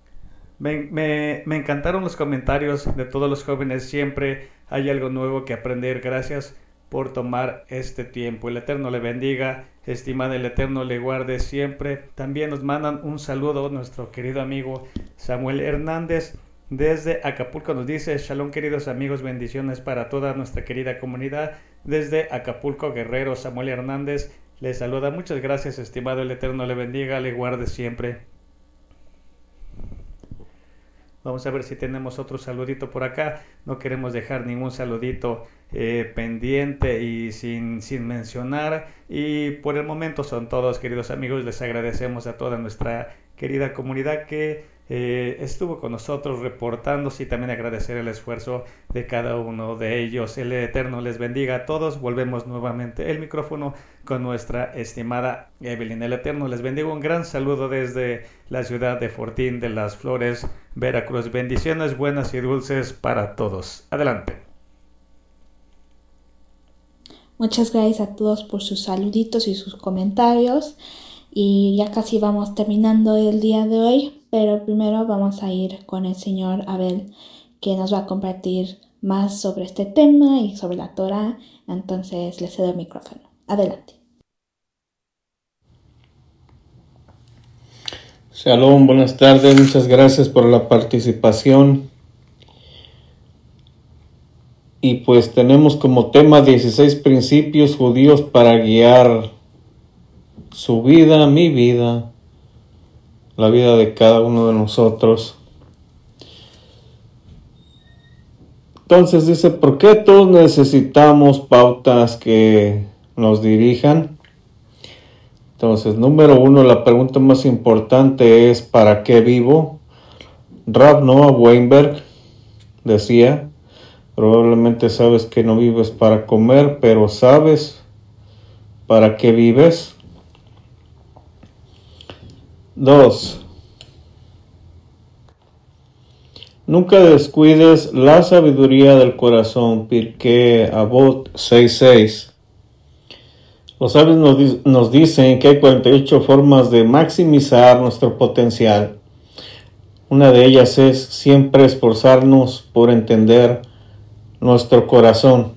me encantaron los comentarios de todos los jóvenes. Siempre hay algo nuevo que aprender. Gracias por tomar este tiempo. El Eterno le bendiga, estimada. El Eterno le guarde siempre. También nos mandan un saludo nuestro querido amigo Samuel Hernández desde Acapulco. Nos dice: shalom, queridos amigos, bendiciones para toda nuestra querida comunidad. Desde Acapulco, Guerrero, Samuel Hernández le saluda. Muchas gracias, estimado. El Eterno le bendiga, le guarde siempre. Vamos a ver si tenemos otro saludito por acá. No queremos dejar ningún saludito pendiente y sin mencionar, y por el momento son todos, queridos amigos. Les agradecemos a toda nuestra querida comunidad que estuvo con nosotros reportándose, y también agradecer el esfuerzo de cada uno de ellos. El Eterno les bendiga a todos. Volvemos nuevamente el micrófono con nuestra estimada Evelyn. El Eterno les bendiga. Un gran saludo desde la ciudad de Fortín de las Flores, Veracruz. Bendiciones buenas y dulces para todos. Adelante. Muchas gracias a todos por sus saluditos y sus comentarios. Y ya casi vamos terminando el día de hoy, pero primero vamos a ir con el señor Abel, que nos va a compartir más sobre este tema y sobre la Torah. Entonces le cedo el micrófono. Adelante. Shalom, buenas tardes, muchas gracias por la participación. Y pues tenemos como tema 16 principios judíos para guiar su vida, mi vida, la vida de cada uno de nosotros. Entonces dice, ¿por qué todos necesitamos pautas que nos dirijan? Entonces, número 1, la pregunta más importante es ¿para qué vivo? Rav Noah Weinberg decía, probablemente sabes que no vives para comer, pero ¿sabes para qué vives? 2. Nunca descuides la sabiduría del corazón. Pirkei Avot 6:6. Los sabios nos dicen que hay 48 formas de maximizar nuestro potencial. Una de ellas es siempre esforzarnos por entender nuestro corazón,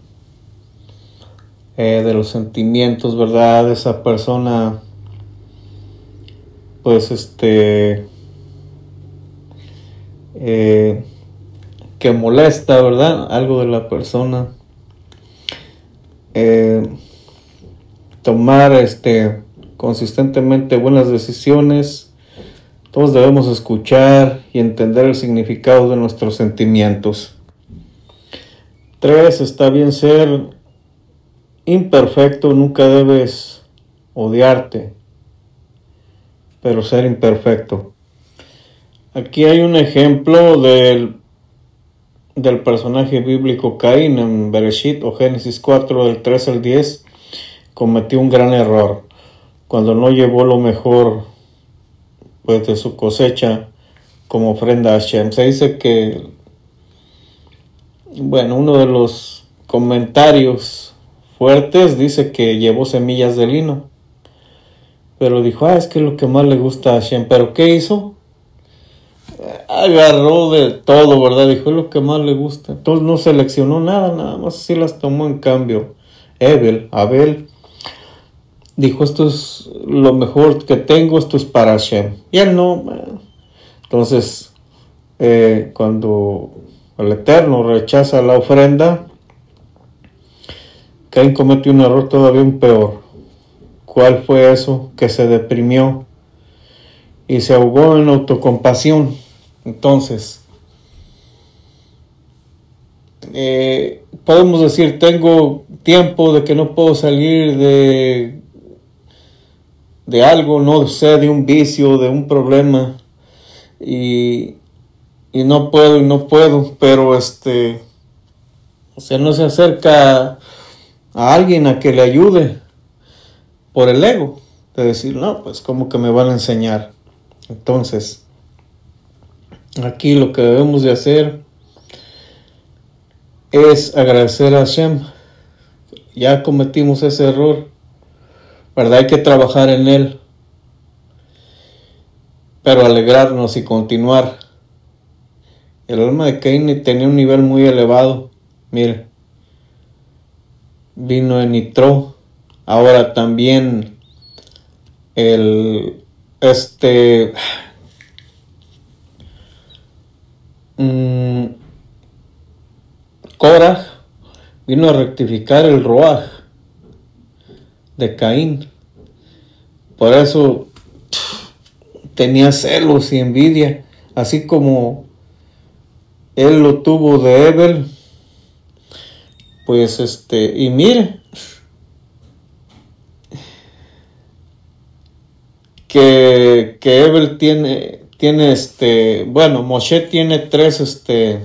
de los sentimientos, ¿verdad? De esa persona, pues que molesta, ¿verdad? Algo de la persona. Tomar consistentemente buenas decisiones. Todos debemos escuchar y entender el significado de nuestros sentimientos. 3. Está bien ser imperfecto, nunca debes odiarte, pero ser imperfecto. Aquí hay un ejemplo del personaje bíblico Caín en Bereshit o Génesis 4 del 3 al 10. Cometió un gran error cuando no llevó lo mejor pues de su cosecha como ofrenda a Hashem. Se dice que, bueno, uno de los comentarios fuertes dice que llevó semillas de lino, pero dijo, es que es lo que más le gusta a Hashem. ¿Pero qué hizo? Agarró de todo, ¿verdad? Dijo, es lo que más le gusta. Entonces no seleccionó nada más así las tomó. En cambio Abel dijo, esto es lo mejor que tengo, esto es para Hashem. Y él no. Entonces, cuando el Eterno rechaza la ofrenda, Caín cometió un error todavía un peor. ¿Cuál fue eso? Que se deprimió y se ahogó en autocompasión. Entonces, podemos decir, tengo tiempo de que no puedo salir de algo, no sé, de un vicio, de un problema, y no puedo, pero no se acerca a alguien a que le ayude por el ego, de decir, no, pues como que me van a enseñar. Entonces, aquí lo que debemos de hacer es agradecer a Hashem. Ya cometimos ese error, ¿verdad? Hay que trabajar en él, pero alegrarnos y continuar. El alma de Caín tenía un nivel muy elevado. Mire, vino en Nitro. Ahora también Korah vino a rectificar el Roaj de Caín. Por eso tenía celos y envidia, así como él lo tuvo de Abel. Pues y mire, que Evel tiene bueno, Moshe tiene tres,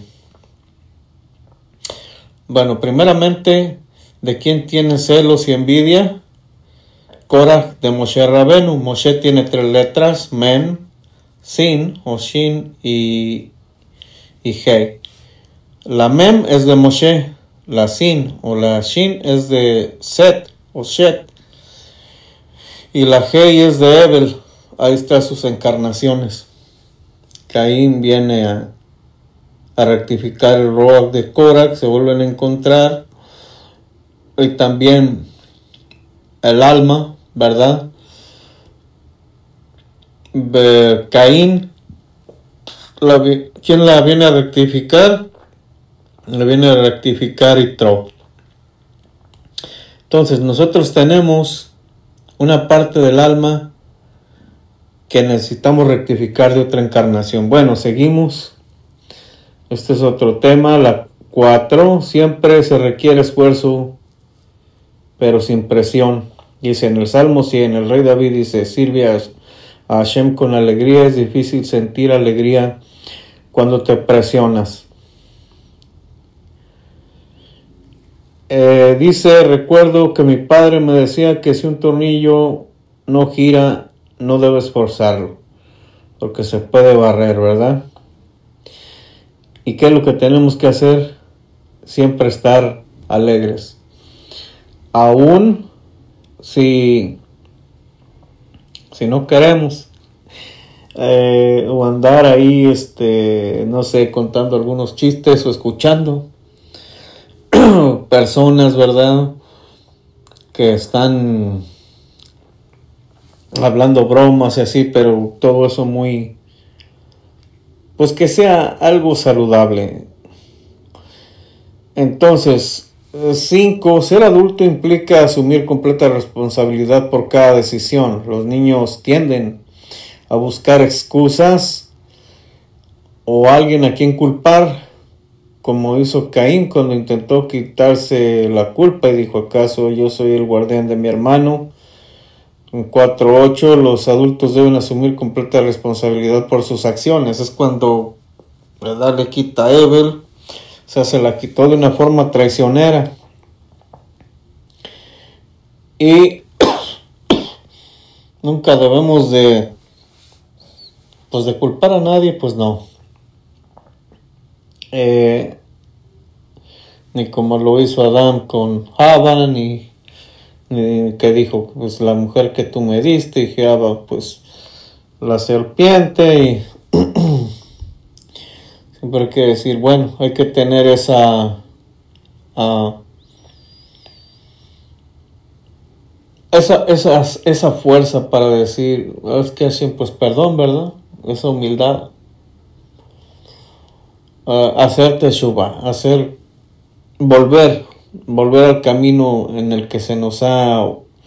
bueno, primeramente, ¿de quién tiene celos y envidia? Korah, de Moshe Rabenu. Moshe tiene 3 letras, Men, Sin o Shin y Hei. La Mem es de Moshe, la Sin o la Shin es de Set o Shet, y la Hei es de Evel. Ahí están sus encarnaciones. Caín viene a rectificar el Roach de Korah, se vuelven a encontrar, y también el alma, ¿verdad? Caín, ¿quién la viene a rectificar? La viene a rectificar Yitro. Entonces nosotros tenemos una parte del alma que necesitamos rectificar de otra encarnación. Bueno, seguimos. Este es otro tema. La 4. Siempre se requiere esfuerzo, pero sin presión. Dice en el Salmo 100, el rey David dice, sirve a Hashem con alegría. Es difícil sentir alegría cuando te presionas. Dice, recuerdo que mi padre me decía que si un tornillo no gira, no debes forzarlo, porque se puede barrer, ¿verdad? ¿Y qué es lo que tenemos que hacer? Siempre estar alegres. Aún si no queremos, o andar ahí, no sé, contando algunos chistes o escuchando personas, ¿verdad?, que están hablando bromas y así, pero todo eso muy, pues que sea algo saludable. Entonces, 5. Ser adulto implica asumir completa responsabilidad por cada decisión. Los niños tienden a buscar excusas o alguien a quien culpar, como hizo Caín cuando intentó quitarse la culpa y dijo, ¿acaso yo soy el guardián de mi hermano? En 4.8, los adultos deben asumir completa responsabilidad por sus acciones. Es cuando, ¿verdad?, le quita a Evel, o sea, se la quitó de una forma traicionera. Y nunca debemos de culpar a nadie, pues no. Ni como lo hizo Adán con Java, ni que dijo, pues la mujer que tú me diste, y Java, pues la serpiente, y siempre hay que decir, bueno, hay que tener esa fuerza para decir, es que así, pues perdón, ¿verdad? Esa humildad, hacer teshuva, volver al camino en el que se nos ha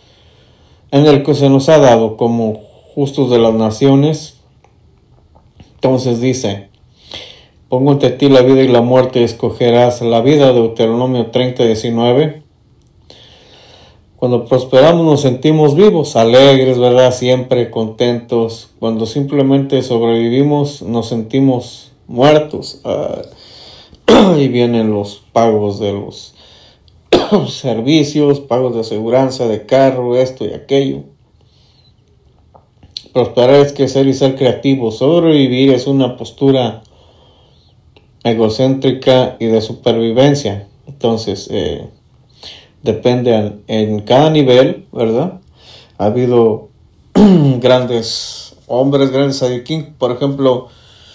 dado como justos de las naciones. Entonces dice, pongo ante ti la vida y la muerte, y escogerás la vida, Deuteronomio 30:19. Cuando prosperamos nos sentimos vivos, alegres, ¿verdad? Siempre contentos. Cuando simplemente sobrevivimos nos sentimos muertos. Y vienen los pagos de los servicios, pagos de aseguranza, de carro, esto y aquello. Prosperar es crecer y ser creativo. Sobrevivir es una postura egocéntrica y de supervivencia. Entonces, depende en cada nivel, ¿verdad? Ha habido grandes hombres, grandes sadiquín, por ejemplo,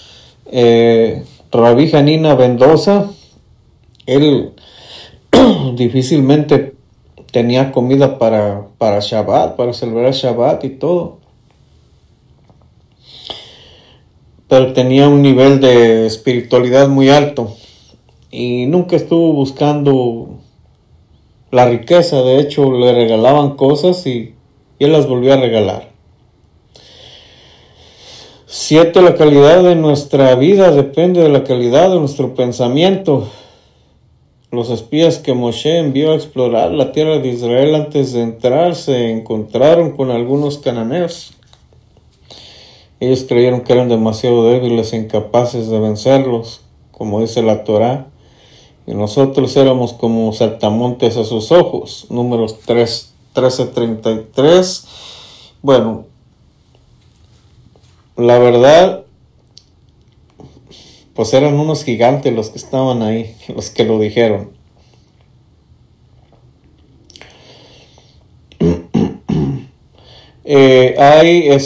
Rabí Janina Mendoza, él difícilmente tenía comida para Shabbat, para celebrar Shabbat y todo, pero tenía un nivel de espiritualidad muy alto y nunca estuvo buscando la riqueza. De hecho, le regalaban cosas y él las volvió a regalar. 7. La calidad de nuestra vida depende de la calidad de nuestro pensamiento. los espías que Moshe envió a explorar la tierra de Israel, antes de entrar se encontraron con algunos cananeos. Ellos creyeron que eran demasiado débiles e incapaces de vencerlos, como dice la Torá, y nosotros éramos como saltamontes a sus ojos. Números 13:33. Bueno, la verdad, pues eran unos gigantes los que estaban ahí, los que lo dijeron. Hay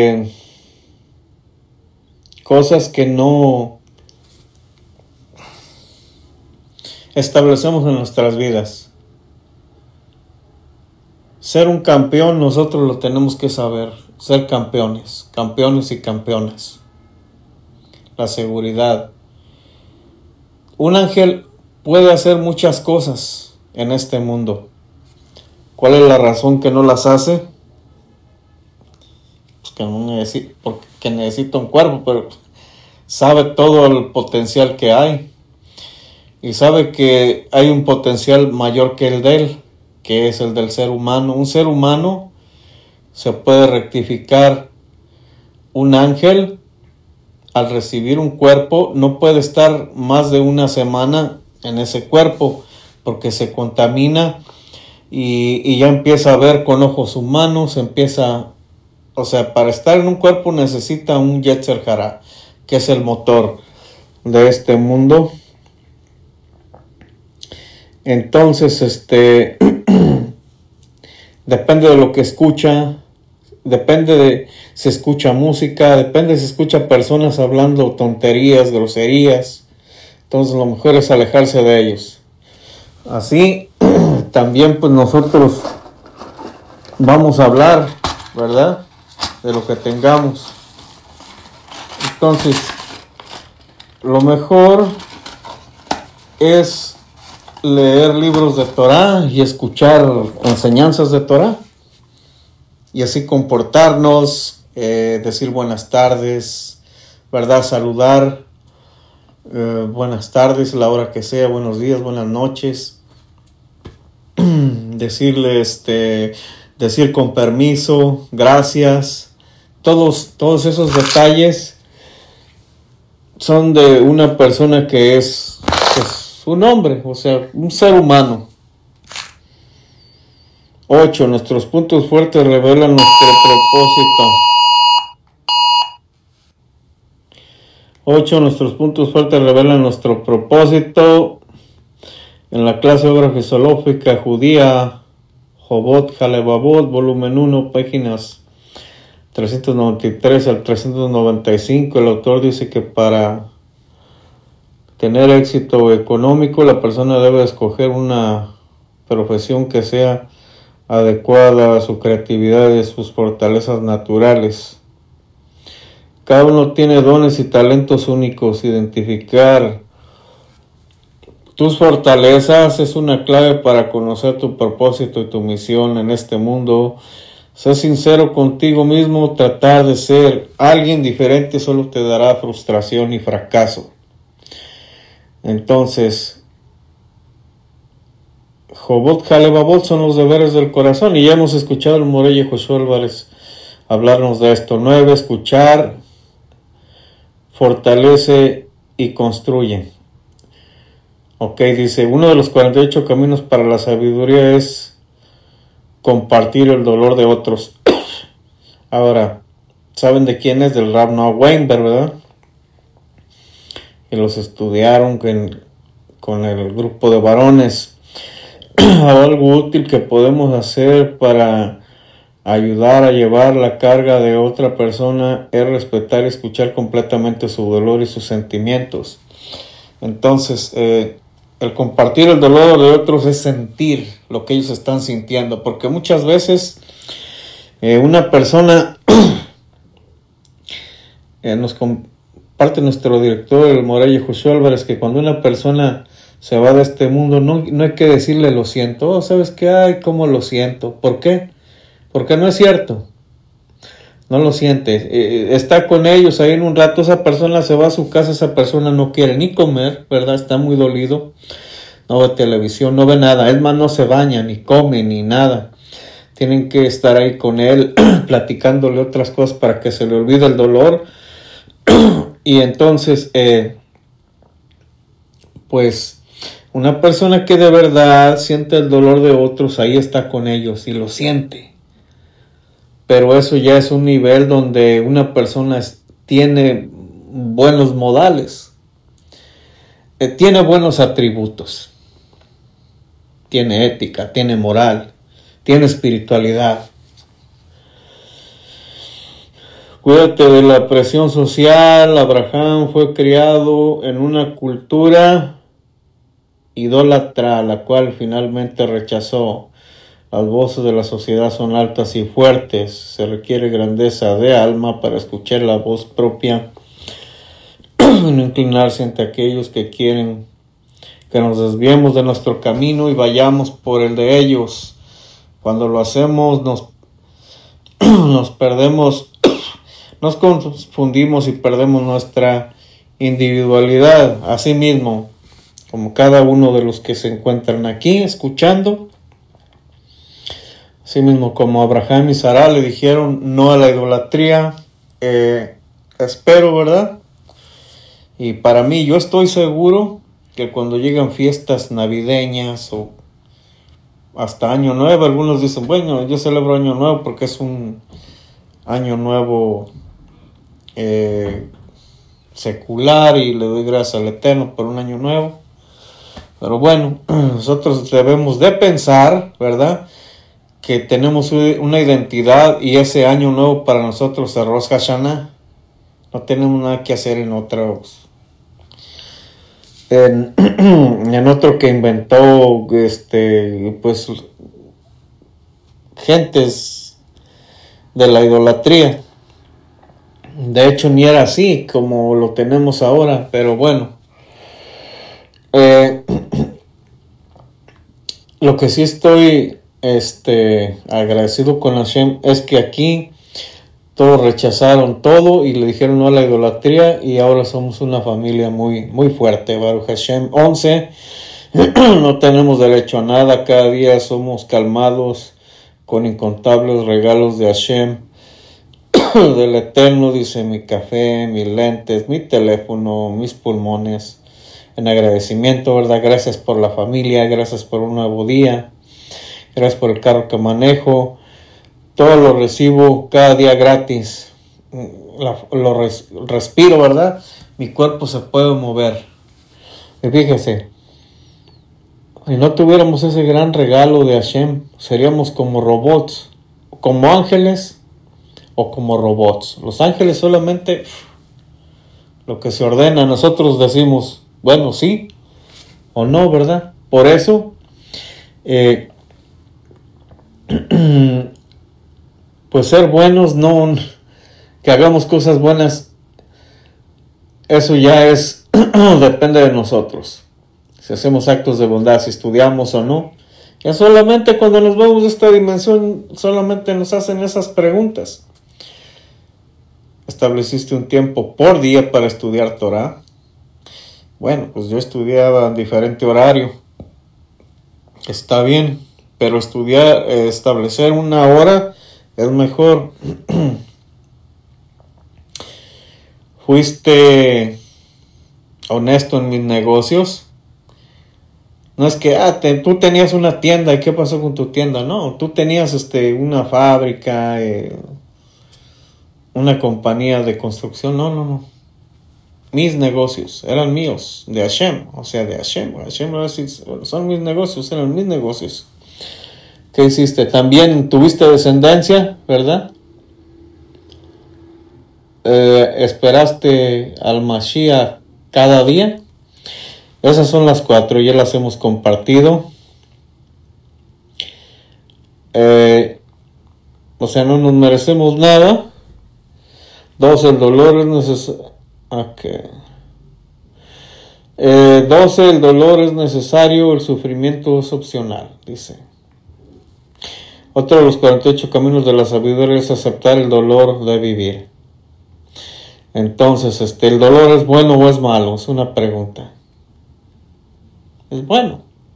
cosas que no establecemos en nuestras vidas. Ser un campeón, nosotros lo tenemos que saber. Ser campeones y campeonas. La seguridad. Un ángel puede hacer muchas cosas en este mundo. ¿Cuál es la razón que no las hace? Pues que no necesita, porque necesita un cuerpo, pero sabe todo el potencial que hay. Y sabe que hay un potencial mayor que el de él, que es el del ser humano. Un ser humano se puede rectificar. Un ángel, al recibir un cuerpo, no puede estar más de una semana en ese cuerpo, porque se contamina y ya empieza a ver con ojos humanos, para estar en un cuerpo necesita un Yetzer Hara, que es el motor de este mundo. Entonces, depende de lo que escucha, depende de si escucha música, depende si escucha personas hablando tonterías, groserías. Entonces lo mejor es alejarse de ellos. Así también pues nosotros vamos a hablar, ¿verdad?, de lo que tengamos. Entonces lo mejor es leer libros de Torá y escuchar enseñanzas de Torá, y así comportarnos, decir buenas tardes, ¿verdad?, saludar, buenas tardes, la hora que sea, buenos días, buenas noches, decir con permiso, gracias. Todos esos detalles son de una persona que es un hombre, o sea, un ser humano. 8. Nuestros puntos fuertes revelan nuestro propósito. 8. Nuestros puntos fuertes revelan nuestro propósito. En la clase Obra Filosófica Judía, Jobot Halevavot, volumen 1, páginas 393 al 395, el autor dice que para tener éxito económico, la persona debe escoger una profesión que sea adecuada a su creatividad y a sus fortalezas naturales. Cada uno tiene dones y talentos únicos. Identificar tus fortalezas es una clave para conocer tu propósito y tu misión en este mundo. Sé sincero contigo mismo. Tratar de ser alguien diferente solo te dará frustración y fracaso. Entonces, Jobot Halevavot son los deberes del corazón, y ya hemos escuchado al Morella Josué Álvarez hablarnos de esto. 9. Escuchar fortalece y construye. Ok, dice, uno de los 48 caminos para la sabiduría es compartir el dolor de otros. Ahora, ¿saben de quién es? Del Rav Noah Weinberg, ¿verdad? Que los estudiaron con el grupo de varones. Algo útil que podemos hacer para ayudar a llevar la carga de otra persona es respetar y escuchar completamente su dolor y sus sentimientos. Entonces, el compartir el dolor de otros es sentir lo que ellos están sintiendo, porque muchas veces una persona nos comparte nuestro director, el Morella Josué Álvarez, que cuando una persona se va de este mundo, no hay que decirle lo siento. Oh, ¿sabes qué? Ay, cómo lo siento. ¿Por qué? Porque no es cierto. No lo siente. Está con ellos ahí en un rato, esa persona se va a su casa, esa persona no quiere ni comer, ¿verdad? Está muy dolido. no ve televisión, no ve nada. Es más, no se baña, ni come, ni nada. Tienen que estar ahí con él, platicándole otras cosas para que se le olvide el dolor. Y entonces, pues, una persona que de verdad siente el dolor de otros, ahí está con ellos y lo siente. Pero eso ya es un nivel donde una persona tiene buenos modales, tiene buenos atributos, tiene ética, tiene moral, tiene espiritualidad. Cuídate de la presión social. Abraham fue criado en una cultura idólatra, la cual finalmente rechazó. Las voces de la sociedad son altas y fuertes. Se requiere grandeza de alma para escuchar la voz propia y no inclinarse ante aquellos que quieren que nos desviemos de nuestro camino y vayamos por el de ellos. Cuando lo hacemos nos perdemos, nos confundimos y perdemos nuestra individualidad. Asimismo, como cada uno de los que se encuentran aquí escuchando, así mismo como Abraham y Sara le dijeron no a la idolatría, espero, ¿verdad? Y para mí, yo estoy seguro que cuando llegan fiestas navideñas o hasta Año Nuevo, algunos dicen, bueno, yo celebro Año Nuevo porque es un Año Nuevo secular y le doy gracias al Eterno por un Año Nuevo. Pero bueno, nosotros debemos de pensar, ¿verdad?, que tenemos una identidad y ese Año Nuevo para nosotros es Rosh Hashanah. No tenemos nada que hacer en otros, en otro que inventó pues gentes de la idolatría. De hecho ni era así como lo tenemos ahora, pero bueno, lo que sí estoy agradecido con Hashem es que aquí todos rechazaron todo y le dijeron no a la idolatría y ahora somos una familia muy, muy fuerte. Baruch Hashem. 11. No tenemos derecho a nada. Cada día somos calmados con incontables regalos de Hashem, del Eterno. Dice mi café, mis lentes, mi teléfono, mis pulmones. En agradecimiento, ¿verdad? Gracias por la familia, gracias por un nuevo día, gracias por el carro que manejo. Todo lo recibo cada día gratis. Respiro, ¿verdad? Mi cuerpo se puede mover. Y fíjese, si no tuviéramos ese gran regalo de Hashem, seríamos como robots, como ángeles o como robots. Los ángeles solamente lo que se ordena, nosotros decimos, bueno, sí o no, ¿verdad? Por eso, pues ser buenos, no que hagamos cosas buenas, eso ya es depende de nosotros. Si hacemos actos de bondad, si estudiamos o no, ya solamente cuando nos vamos de esta dimensión solamente nos hacen esas preguntas. ¿Estableciste un tiempo por día para estudiar Torah? Bueno, pues yo estudiaba en diferente horario, está bien, pero establecer una hora es mejor. ¿Fuiste honesto en mis negocios? No es que tú tenías una tienda y qué pasó con tu tienda. No, tú tenías una fábrica, una compañía de construcción. No. Mis negocios eran míos, de Hashem, o sea, de Hashem. Hashem son mis negocios, eran mis negocios. ¿Qué hiciste? También tuviste descendencia, ¿verdad? Esperaste al Mashiach cada día. Esas son las 4, ya las hemos compartido. O sea, no nos merecemos nada. 12, el dolor es necesario. Okay. 12, el dolor es necesario, el sufrimiento es opcional, dice. Otro de los 48 caminos de la sabiduría es aceptar el dolor de vivir. Entonces, ¿el dolor es bueno o es malo? Es una pregunta. Es bueno.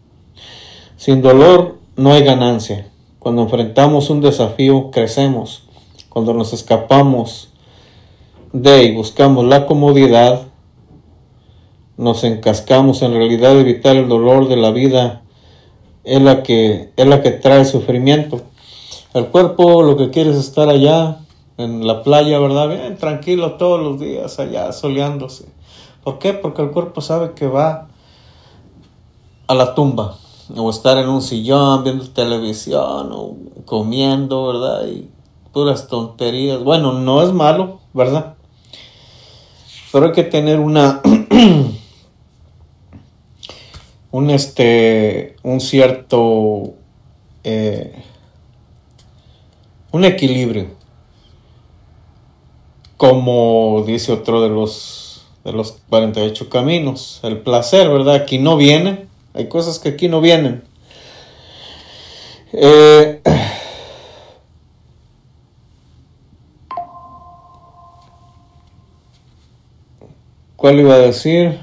Sin dolor no hay ganancia. Cuando enfrentamos un desafío, crecemos. Cuando nos escapamos de y buscamos la comodidad, nos encascamos. En realidad, evitar el dolor de la vida es la que trae sufrimiento. El cuerpo lo que quiere es estar allá en la playa, ¿verdad? Bien tranquilo todos los días, allá soleándose. ¿Por qué? Porque el cuerpo sabe que va a la tumba, o estar en un sillón viendo televisión o comiendo, ¿verdad? Y puras tonterías. Bueno, no es malo, ¿verdad? Pero hay que tener un cierto un equilibrio, como dice otro de los 48 caminos, el placer, ¿verdad? Aquí no viene, hay cosas que aquí no vienen. ¿Cuál iba a decir?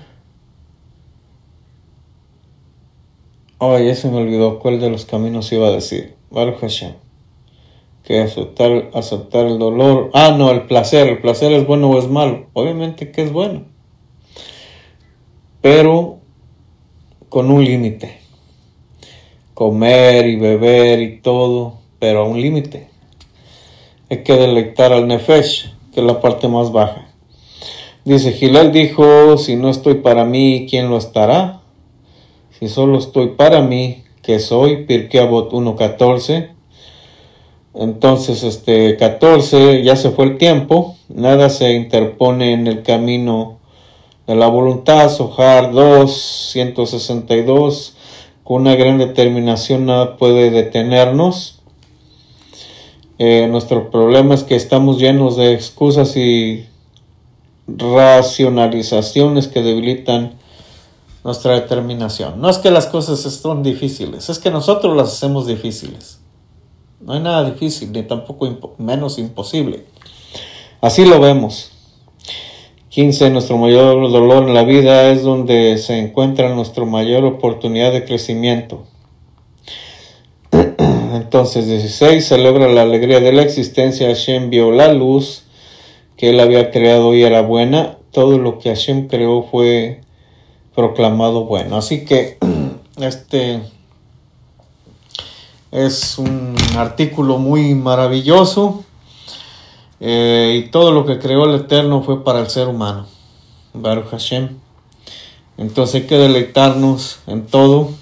Ya se me olvidó cuál de los caminos iba a decir. Baruch Hashem. Que aceptar el dolor. No, el placer. ¿El placer es bueno o es malo? Obviamente que es bueno, pero con un límite. Comer y beber y todo, pero a un límite. Hay que deleitar al nefesh, que es la parte más baja. Dice, Gilal dijo, si no estoy para mí, ¿quién lo estará? Si solo estoy para mí, ¿qué soy? Pirkei Avot 1:14. Entonces, 14, ya se fue el tiempo, nada se interpone en el camino de la voluntad. Zohar 2:162, con una gran determinación nada puede detenernos. Nuestro problema es que estamos llenos de excusas y racionalizaciones que debilitan nuestra determinación. No es que las cosas estén difíciles, es que nosotros las hacemos difíciles. No hay nada difícil, ni tampoco menos imposible. Así lo vemos. 15. Nuestro mayor dolor en la vida es donde se encuentra nuestra mayor oportunidad de crecimiento. Entonces, 16. Celebra la alegría de la existencia. Hashem vio la luz que él había creado y era buena. Todo lo que Hashem creó fue proclamado bueno. Así que es un artículo muy maravilloso, y todo lo que creó el Eterno fue para el ser humano. Baruch Hashem. Entonces hay que deleitarnos en todo.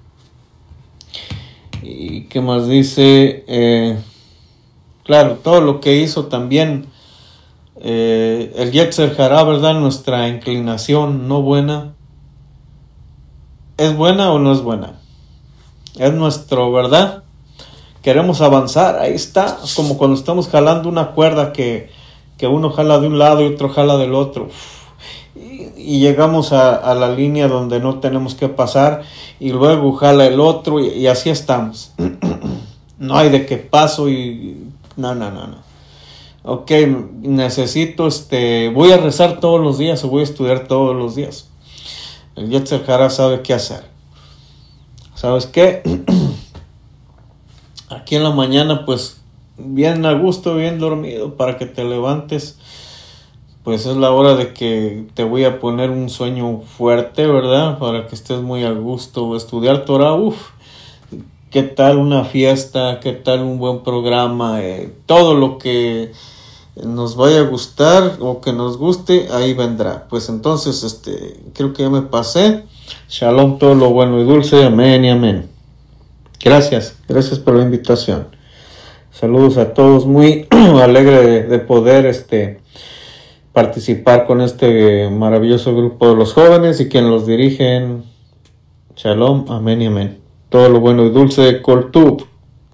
¿Y qué más dice? Claro, todo lo que hizo también el Yetzer Hará, ¿verdad? Nuestra inclinación no buena. ¿Es buena o no es buena? Es nuestro, ¿verdad? Queremos avanzar, ahí está, como cuando estamos jalando una cuerda que uno jala de un lado y otro jala del otro, y llegamos a la línea donde no tenemos que pasar, y luego jala el otro, y así estamos. No hay de qué paso, y no. Ok, necesito, voy a rezar todos los días, o voy a estudiar todos los días. El Yetzer Hará sabe qué hacer. ¿Sabes qué? Aquí en la mañana, pues, bien a gusto, bien dormido, para que te levantes, pues es la hora de que te voy a poner un sueño fuerte, ¿verdad? Para que estés muy a gusto. Estudiar Torah, ¿qué tal una fiesta? ¿Qué tal un buen programa? Todo lo que nos vaya a gustar o que nos guste, ahí vendrá. Pues entonces, creo que ya me pasé. Shalom, todo lo bueno y dulce. Amén y amén. Gracias por la invitación. Saludos a todos, muy alegre de poder participar con este maravilloso grupo de los jóvenes y quien los dirigen. Shalom, amén y amén. Todo lo bueno y dulce, Kol Tuv.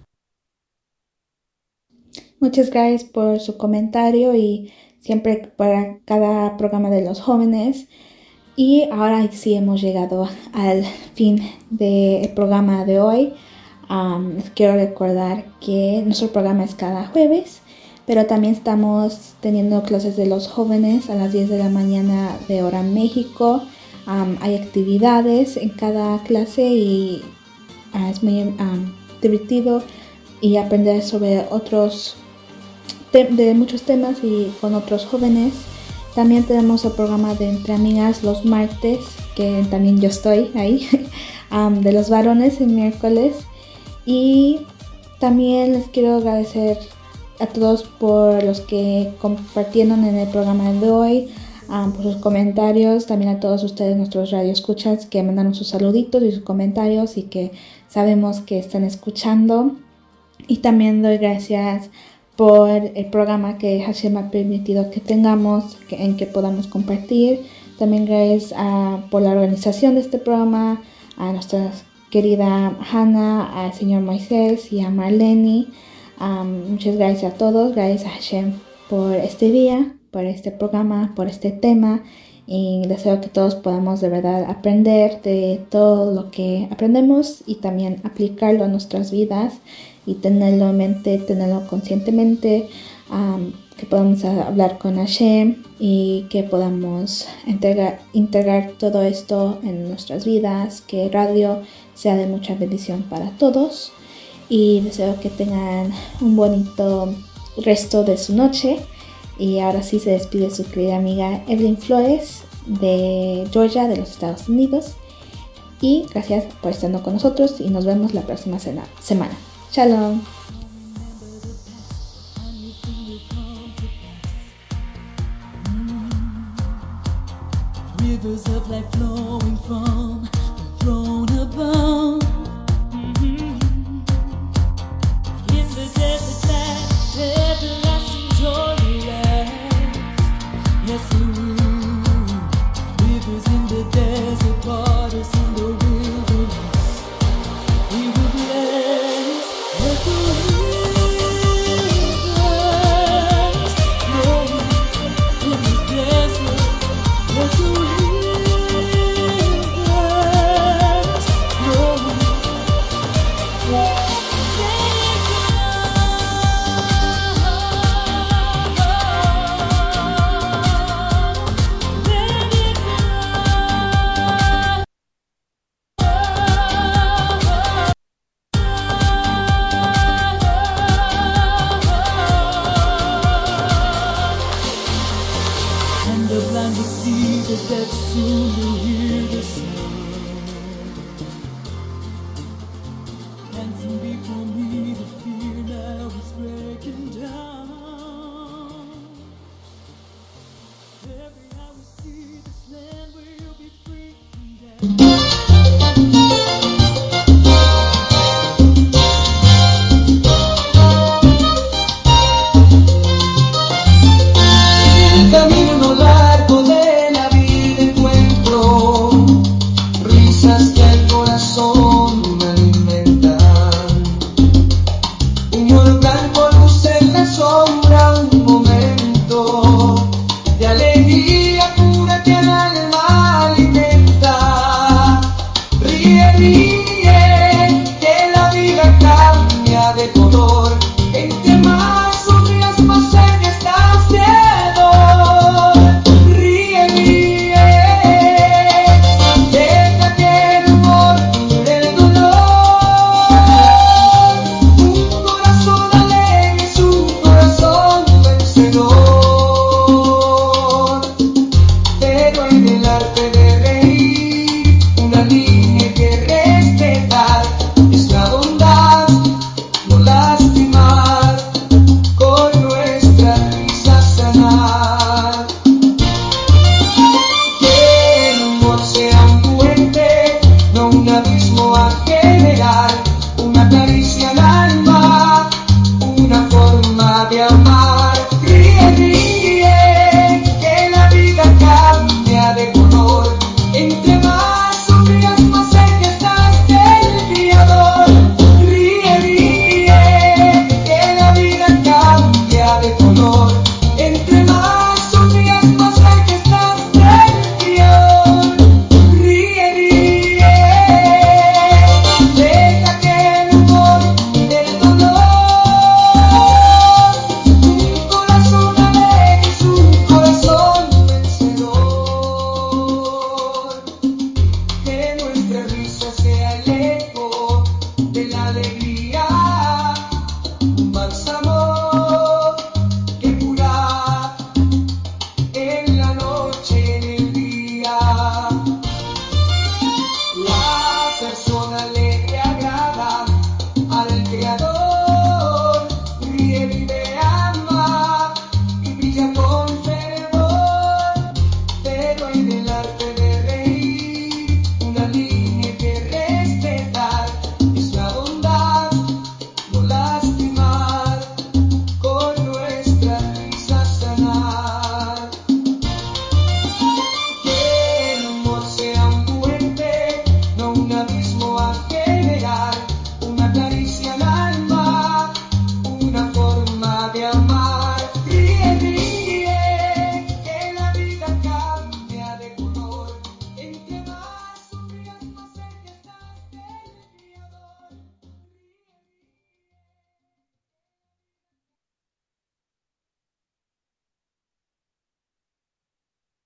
Muchas gracias por su comentario y siempre para cada programa de los jóvenes. Y ahora sí hemos llegado al fin del programa de hoy. Les quiero recordar que nuestro programa es cada jueves, pero también estamos teniendo clases de los jóvenes a las 10 de la mañana de hora México. Hay actividades en cada clase y Es muy divertido y aprender sobre otros de muchos temas y con otros jóvenes. También tenemos el programa de Entre Amigas los martes, que también yo estoy ahí, de los varones el miércoles. Y también les quiero agradecer a todos por los que compartieron en el programa de hoy, por sus comentarios. También a todos ustedes, nuestros radioescuchas, que mandaron sus saluditos y sus comentarios y que sabemos que están escuchando. Y también doy gracias por el programa que Hashem ha permitido que tengamos, en que podamos compartir. También gracias por la organización de este programa, a nuestra querida Hannah, al señor Moisés y a Marlene. Muchas gracias a todos, gracias a Hashem por este día, por este programa, por este tema, y deseo que todos podamos de verdad aprender de todo lo que aprendemos y también aplicarlo a nuestras vidas y tenerlo en mente, tenerlo conscientemente, que podamos hablar con Hashem y que podamos integrar todo esto en nuestras vidas, que radio sea de mucha bendición para todos, y deseo que tengan un bonito resto de su noche. Y ahora sí se despide su querida amiga Evelyn Flores de Georgia, de los Estados Unidos, y gracias por estar con nosotros y nos vemos la próxima semana. Shalom. Rivers of life flowing from the throne above. In the desert land, everlasting joy will last. Yes, rivers in the desert, waters in the wilderness. We will bless. Let the rivers flow in the desert. Let the rivers flow. And the blind will see, 'cause that soon you'll hear the sound.